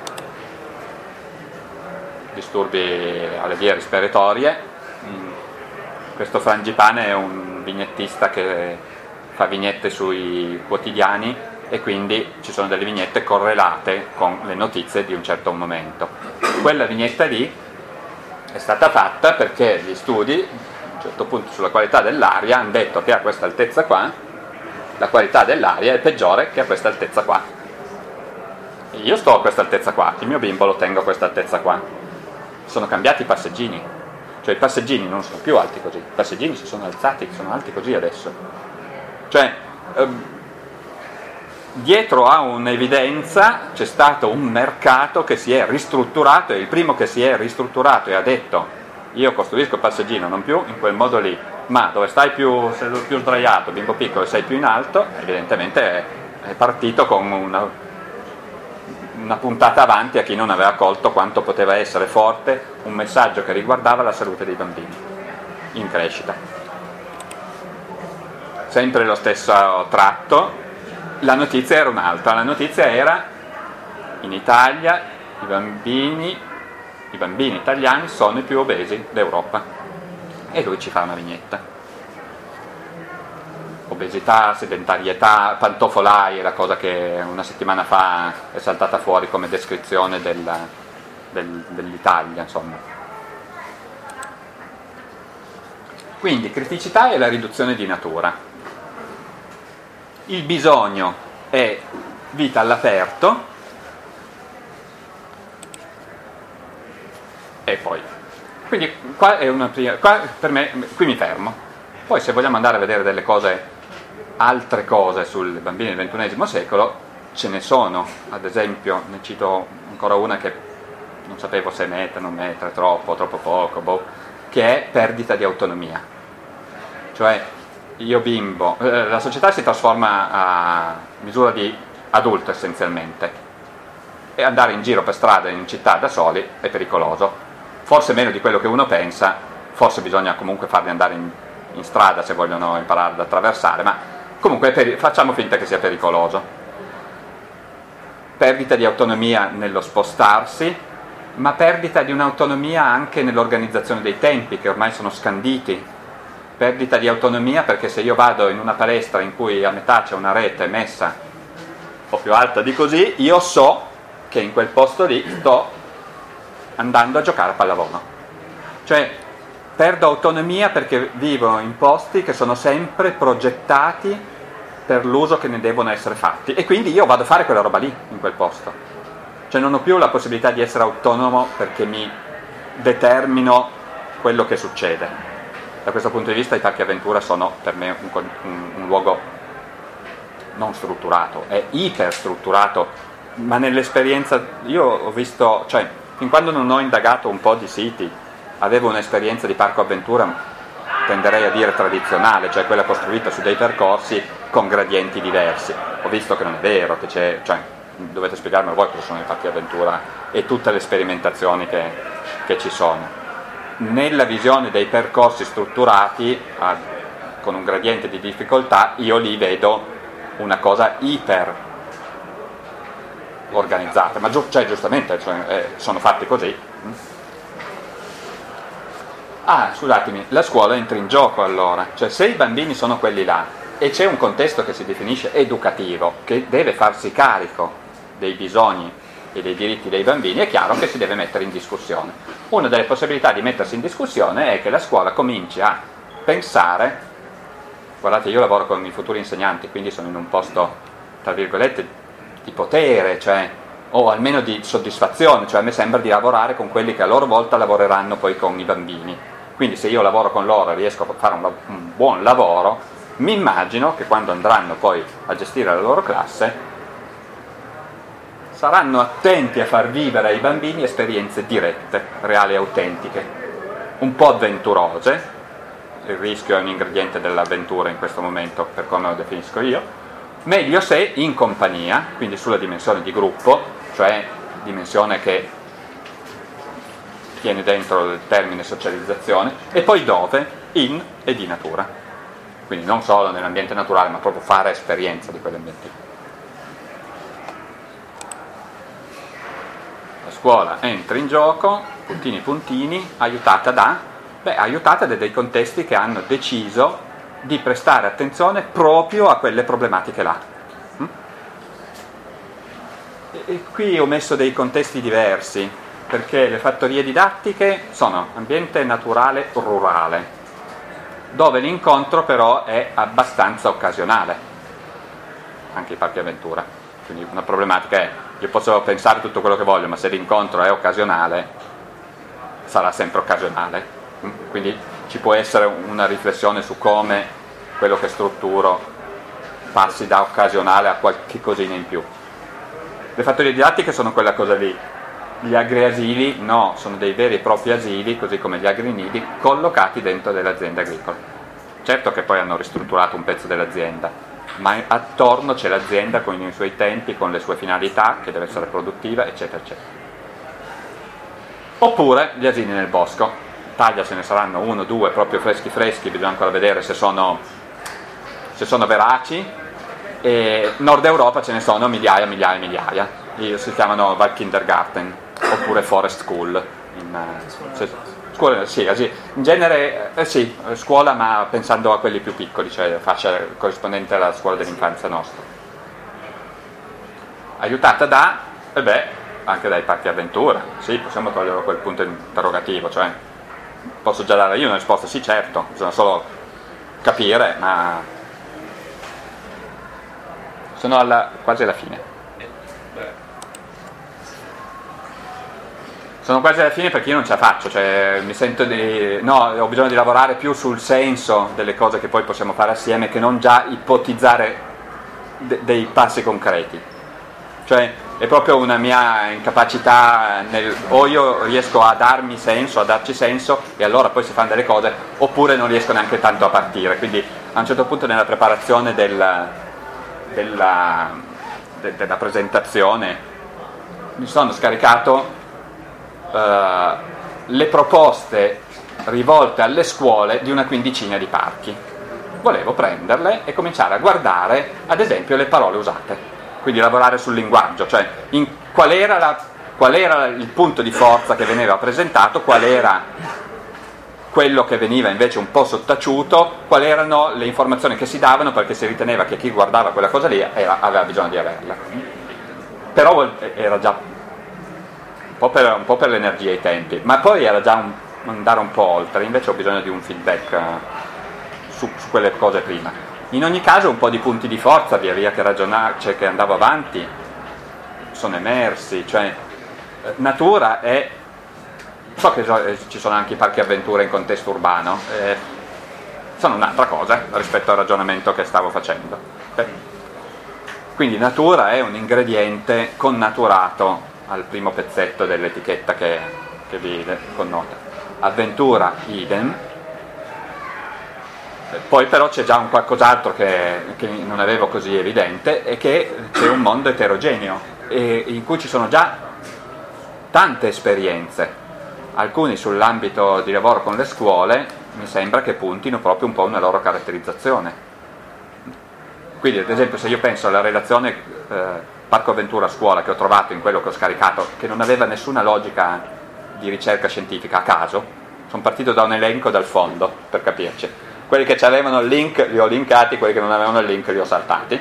disturbi alle vie respiratorie. Questo Frangipane è un vignettista che fa vignette sui quotidiani e quindi ci sono delle vignette correlate con le notizie di un certo momento. Quella vignetta lì è stata fatta perché gli studi, a un certo punto, sulla qualità dell'aria hanno detto che a questa altezza qua la qualità dell'aria è peggiore che a questa altezza qua. E io sto a questa altezza qua, il mio bimbo lo tengo a questa altezza qua. Sono cambiati i passeggini, cioè i passeggini non sono più alti così, i passeggini si sono alzati, sono alti così adesso. Cioè ehm, dietro a un'evidenza c'è stato un mercato che si è ristrutturato, e il primo che si è ristrutturato e ha detto: io costruisco il passeggino non più in quel modo lì, ma dove stai più, sei più sdraiato, bimbo piccolo, e sei più in alto, evidentemente è, è partito con una, una puntata avanti a chi non aveva colto quanto poteva essere forte un messaggio che riguardava la salute dei bambini in crescita. Sempre lo stesso tratto. La notizia era un'altra, la notizia era: in Italia i bambini, i bambini italiani sono i più obesi d'Europa. E lui ci fa una vignetta. obesità, sedentarietà, pantofolai è la cosa che una settimana fa è saltata fuori come descrizione del, del, dell'Italia, insomma. Quindi criticità è la riduzione di natura. Il bisogno è vita all'aperto e poi. Quindi qua è una prima, qua per me, qui mi fermo. Poi se vogliamo andare a vedere delle cose, altre cose sui bambini del ventunesimo secolo, ce ne sono. Ad esempio, ne cito ancora una che non sapevo se mettere, non mettere, troppo, troppo poco, boh, che è perdita di autonomia. Cioè, io bimbo, eh, la società si trasforma a misura di adulto essenzialmente, e andare in giro per strada in città da soli è pericoloso, forse meno di quello che uno pensa, forse bisogna comunque farli andare in in strada se vogliono imparare ad attraversare, ma comunque peri- facciamo finta che sia pericoloso. Perdita di autonomia nello spostarsi, ma perdita di un'autonomia anche nell'organizzazione dei tempi, che ormai sono scanditi. Perdita di autonomia perché se io vado in una palestra in cui a metà c'è una rete messa un po' più alta di così, io so che in quel posto lì sto andando a giocare a pallavolo. Cioè, perdo autonomia perché vivo in posti che sono sempre progettati per l'uso che ne devono essere fatti, e quindi io vado a fare quella roba lì in quel posto. Cioè non ho più la possibilità di essere autonomo perché mi determino quello che succede. Da questo punto di vista i parchi avventura sono per me un, un, un luogo non strutturato, è iperstrutturato, ma nell'esperienza io ho visto, cioè fin quando non ho indagato un po' di siti, avevo un'esperienza di parco avventura, tenderei a dire tradizionale, cioè quella costruita su dei percorsi con gradienti diversi. Ho visto che non è vero, che c'è, cioè, dovete spiegarmelo voi cosa sono i parchi avventura e tutte le sperimentazioni che, che ci sono. Nella visione dei percorsi strutturati a, con un gradiente di difficoltà, io lì vedo una cosa iper organizzata, ma giu- cioè, giustamente cioè, eh, sono fatti così. Ah, scusatemi, la scuola entra in gioco allora, cioè se i bambini sono quelli là e c'è un contesto che si definisce educativo, che deve farsi carico dei bisogni e dei diritti dei bambini, è chiaro che si deve mettere in discussione. Una delle possibilità di mettersi in discussione è che la scuola cominci a pensare, guardate io lavoro con i futuri insegnanti, quindi sono in un posto, tra virgolette, di potere, cioè o almeno di soddisfazione, cioè a me sembra di lavorare con quelli che a loro volta lavoreranno poi con i bambini. Quindi se io lavoro con loro e riesco a fare un, un buon lavoro, mi immagino che quando andranno poi a gestire la loro classe saranno attenti a far vivere ai bambini esperienze dirette, reali e autentiche, un po' avventurose. Il rischio è un ingrediente dell'avventura in questo momento, per come lo definisco io. Meglio se in compagnia, quindi sulla dimensione di gruppo, cioè dimensione che tiene dentro il termine socializzazione, e poi dove? In e di natura. Quindi non solo nell'ambiente naturale, ma proprio fare esperienza di quell'ambiente. La scuola entra in gioco, puntini puntini, aiutata da, beh, aiutata da dei contesti che hanno deciso di prestare attenzione proprio a quelle problematiche là. Mm? E, e qui ho messo dei contesti diversi, perché le fattorie didattiche sono ambiente naturale rurale, dove l'incontro però è abbastanza occasionale, anche i parchi avventura. Quindi una problematica è, io posso pensare tutto quello che voglio, ma se l'incontro è occasionale, sarà sempre occasionale. Quindi ci può essere una riflessione su come quello che strutturo passi da occasionale a qualche cosina in più. Le fattorie didattiche sono quella cosa lì. Gli agriasili no, sono dei veri e propri asili, così come gli agrinidi, collocati dentro delle aziende agricole. Certo che poi hanno ristrutturato un pezzo dell'azienda, ma attorno c'è l'azienda con i suoi tempi, con le sue finalità, che deve essere produttiva, eccetera, eccetera. Oppure gli asili nel bosco. In Italia ce ne saranno uno, due, proprio freschi freschi, bisogna ancora vedere se sono, se sono veraci, e Nord Europa ce ne sono migliaia, migliaia, migliaia. Si chiamano Waldkindergarten oppure Forest School in, se, Scuola, sì, sì, in genere eh, sì, scuola, ma pensando a quelli più piccoli, cioè fascia corrispondente alla scuola dell'infanzia nostra. Aiutata da, e beh, anche dai parchi avventura, sì, possiamo togliere quel punto interrogativo, cioè posso già dare io una risposta, sì certo, bisogna solo capire, ma sono alla, quasi alla fine. Sono quasi alla fine perché io non ce la faccio, cioè mi sento di... no, ho bisogno di lavorare più sul senso delle cose che poi possiamo fare assieme che non già ipotizzare de- dei passi concreti. Cioè è proprio una mia incapacità, nel... o io riesco a darmi senso, a darci senso e allora poi si fanno delle cose, oppure non riesco neanche tanto a partire. Quindi a un certo punto nella preparazione del... della... De- della presentazione mi sono scaricato Uh, le proposte rivolte alle scuole di una quindicina di parchi. Volevo prenderle e cominciare a guardare ad esempio le parole usate, quindi lavorare sul linguaggio, cioè in, qual, era la, qual era il punto di forza che veniva presentato, qual era quello che veniva invece un po' sottaciuto, quali erano le informazioni che si davano perché si riteneva che chi guardava quella cosa lì era, aveva bisogno di averla. Però era già Un po, per, un po' per l'energia e i tempi, ma poi era già un, andare un po' oltre, invece ho bisogno di un feedback uh, su, su quelle cose prima. In ogni caso un po' di punti di forza via via che ragionavo, cioè che andavo avanti, sono emersi, cioè natura è, so che so, eh, ci sono anche i parchi avventura in contesto urbano, eh, sono un'altra cosa rispetto al ragionamento che stavo facendo. Eh. Quindi natura è un ingrediente connaturato al primo pezzetto dell'etichetta che, che vi connota. Avventura idem, poi però c'è già un qualcos'altro che, che non avevo così evidente, e che c'è un mondo eterogeneo e in cui ci sono già tante esperienze, alcuni sull'ambito di lavoro con le scuole mi sembra che puntino proprio un po' una loro caratterizzazione. Quindi ad esempio se io penso alla relazione eh, Parco Avventura Scuola che ho trovato in quello che ho scaricato, che non aveva nessuna logica di ricerca scientifica, a caso, sono partito da un elenco dal fondo, per capirci. Quelli che avevano il link li ho linkati, quelli che non avevano il link li ho saltati.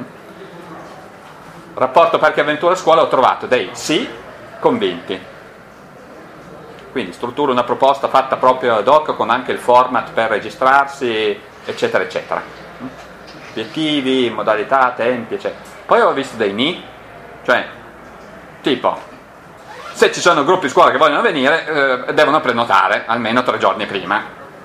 Rapporto Parchi Avventura Scuola, ho trovato dei sì convinti. Quindi strutturo una proposta fatta proprio ad hoc con anche il format per registrarsi, eccetera, eccetera. Obiettivi, modalità, tempi, eccetera. Poi ho visto dei ni, cioè tipo se ci sono gruppi scuola che vogliono venire eh, devono prenotare almeno tre giorni prima,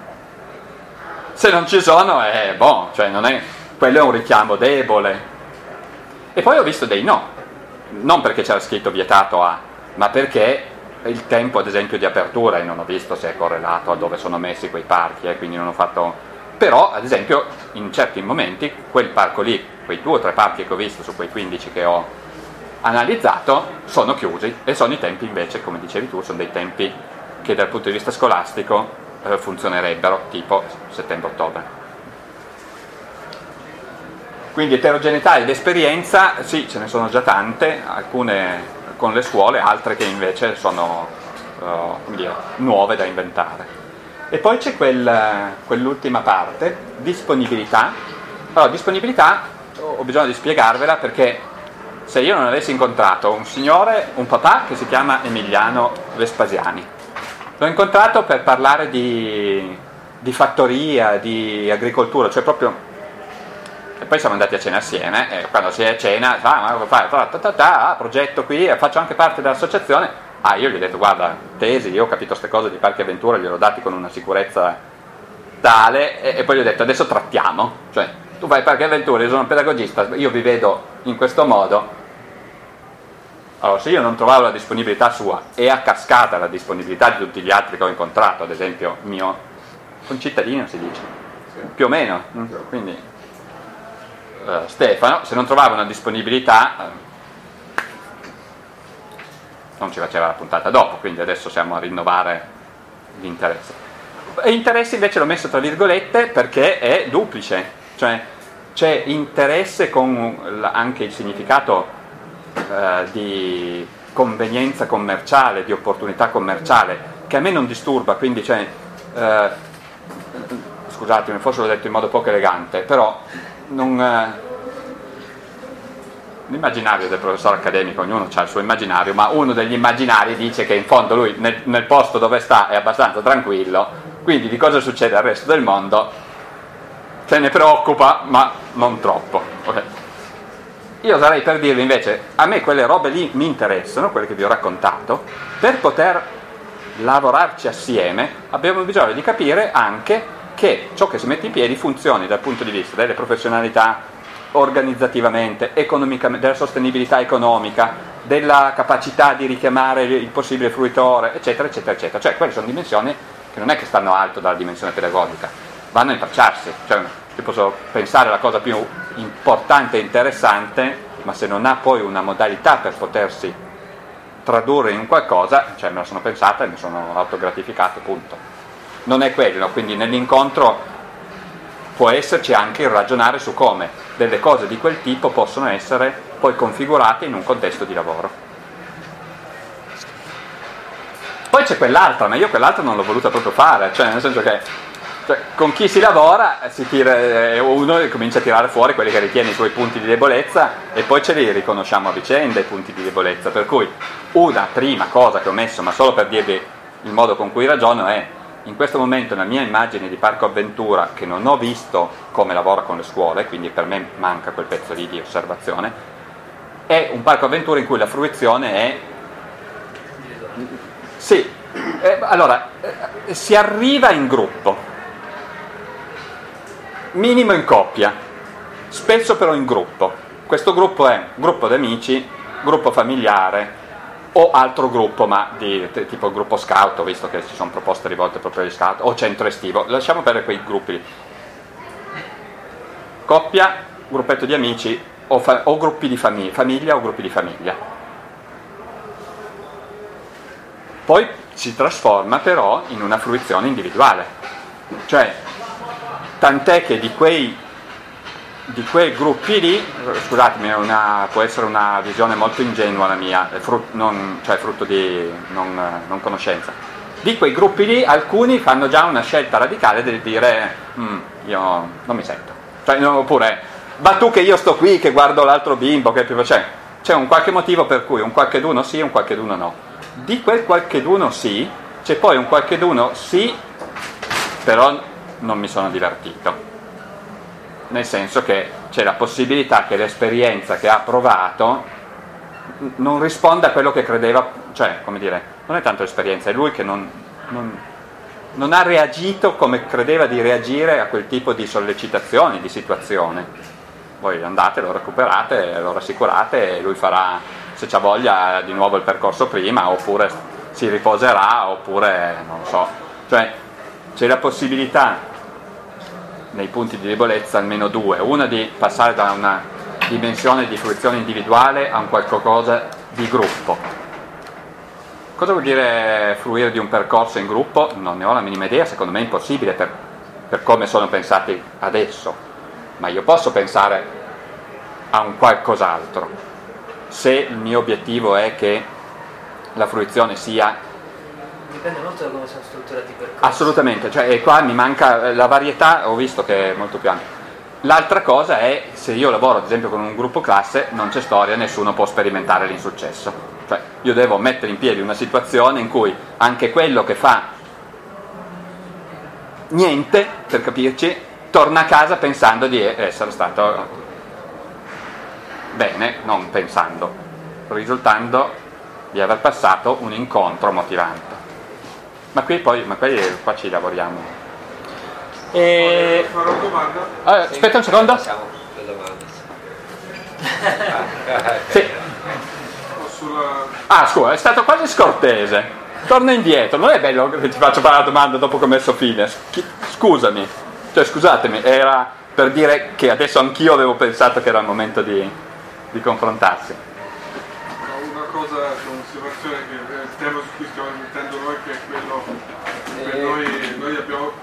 se non ci sono è boh, cioè non è, quello è un richiamo debole. E poi ho visto dei no, non perché c'era scritto vietato a, ma perché il tempo ad esempio di apertura, e non ho visto se è correlato a dove sono messi quei parchi, eh, quindi non ho fatto. Però ad esempio in certi momenti quel parco lì, quei due o tre parchi che ho visto su quei quindici che ho analizzato sono chiusi, e sono i tempi invece, come dicevi tu, sono dei tempi che dal punto di vista scolastico eh, funzionerebbero, tipo settembre-ottobre. Quindi eterogeneità ed esperienza, sì, ce ne sono già tante, alcune con le scuole, altre che invece sono uh, come dire, nuove da inventare. E poi c'è quel, quell'ultima parte, disponibilità. Allora, disponibilità, ho bisogno di spiegarvela perché se io non avessi incontrato un signore, un papà che si chiama Emiliano Vespasiani, l'ho incontrato per parlare di, di fattoria, di agricoltura, cioè proprio, e poi siamo andati a cena assieme, e quando si è a cena, ah, ma cosa fai? Ta, ta, ta, ta, ah, progetto qui, faccio anche parte dell'associazione. Ah, io gli ho detto, guarda, tesi, io ho capito queste cose di parchi avventura, gliel'ho dati con una sicurezza tale, e, e poi gli ho detto, adesso trattiamo, cioè, tu fai parchi avventura, io sono un pedagogista, io vi vedo in questo modo. Allora, se io non trovavo la disponibilità sua, e a cascata la disponibilità di tutti gli altri che ho incontrato, ad esempio mio concittadino si dice, più o meno, quindi uh, Stefano, se non trovavo una disponibilità... Uh, non ci faceva la puntata dopo, quindi adesso siamo a rinnovare l'interesse. E interesse invece l'ho messo tra virgolette perché è duplice, cioè c'è interesse con anche il significato eh, di convenienza commerciale, di opportunità commerciale, che a me non disturba, quindi cioè, eh, scusatemi, forse l'ho detto in modo poco elegante, però non, eh, l'immaginario del professore accademico, ognuno ha il suo immaginario, ma uno degli immaginari dice che in fondo lui nel, nel posto dove sta è abbastanza tranquillo, quindi di cosa succede al resto del mondo se ne preoccupa, ma non troppo. Okay. Io sarei per dirvi invece, a me quelle robe lì mi interessano, quelle che vi ho raccontato, per poter lavorarci assieme abbiamo bisogno di capire anche che ciò che si mette in piedi funzioni dal punto di vista delle professionalità, organizzativamente, economicamente, della sostenibilità economica, della capacità di richiamare il possibile fruitore, eccetera, eccetera, eccetera. Cioè, quelle sono dimensioni che non è che stanno alto dalla dimensione pedagogica, vanno a intrecciarsi. Cioè, io posso pensare alla cosa più importante e interessante, ma se non ha poi una modalità per potersi tradurre in qualcosa, cioè me la sono pensata e mi sono autogratificato, punto. Non è quello, quindi nell'incontro può esserci anche il ragionare su come delle cose di quel tipo possono essere poi configurate in un contesto di lavoro. Poi c'è quell'altra, ma io quell'altra non l'ho voluta proprio fare, cioè nel senso che cioè, con chi si lavora si tira, uno comincia a tirare fuori quelli che ritiene i suoi punti di debolezza e poi ce li riconosciamo a vicenda i punti di debolezza, per cui una prima cosa che ho messo, ma solo per dirvi il modo con cui ragiono, è in questo momento la mia immagine di Parco Avventura, che non ho visto come lavora con le scuole, quindi per me manca quel pezzo lì di osservazione, è un Parco Avventura in cui la fruizione è sì, eh, allora eh, si arriva in gruppo, minimo in coppia, spesso però in gruppo. Questo gruppo è gruppo di amici, gruppo familiare o altro gruppo, ma di t- tipo gruppo scout, ho visto che ci sono proposte rivolte proprio agli scout, o centro estivo, lasciamo perdere quei gruppi lì. Coppia, gruppetto di amici o, fa- o gruppi di famiglia, famiglia o gruppi di famiglia. Poi si trasforma però in una fruizione individuale, cioè tant'è che di quei di quei gruppi lì, scusatemi, è una, può essere una visione molto ingenua la mia, è frutto, non, cioè frutto di non, non conoscenza. Di quei gruppi lì alcuni fanno già una scelta radicale di dire mm, io non mi sento, cioè, no, oppure ma tu che io sto qui che guardo l'altro bimbo, che c'è, c'è un qualche motivo per cui un qualcheduno sì e un qualcheduno no. Di quel qualcheduno sì c'è poi un qualcheduno sì, però non mi sono divertito, nel senso che c'è la possibilità che l'esperienza che ha provato non risponda a quello che credeva, cioè, come dire, non è tanto l'esperienza, è lui che non, non, non ha reagito come credeva di reagire a quel tipo di sollecitazioni, di situazione. Voi andate, lo recuperate, lo rassicurate e lui farà, se c'ha voglia, di nuovo il percorso prima, oppure si riposerà, oppure non lo so. Cioè, c'è la possibilità nei punti di debolezza almeno due, una di passare da una dimensione di fruizione individuale a un qualcosa di gruppo. Cosa vuol dire fruire di un percorso in gruppo? Non ne ho la minima idea, secondo me è impossibile per, per come sono pensati adesso, ma io posso pensare a un qualcos'altro se il mio obiettivo è che la fruizione sia. Dipende molto da come sono strutturati i percorsi. Assolutamente, cioè, e qua mi manca la varietà, ho visto che è molto più ampia. L'altra cosa è, se io lavoro ad esempio con un gruppo classe, non c'è storia, nessuno può sperimentare l'insuccesso. Cioè, io devo mettere in piedi una situazione in cui anche quello che fa niente, per capirci, torna a casa pensando di essere stato bene, non pensando, risultando di aver passato un incontro motivante. Ma qui poi, ma qui, qua ci lavoriamo. E... Farò domanda? Allora, aspetta un secondo. Siamo le domande. Sì. Sulla... Ah, scusa, è stato quasi scortese. Torna indietro, non è bello che ti faccio fare la domanda dopo che ho messo fine. Scusami, cioè scusatemi, era per dire che adesso anch'io avevo pensato che era il momento di, di confrontarsi. Una cosa, un'osservazione che è il tema su cui stiamo mettendo noi, che è quello che noi, noi abbiamo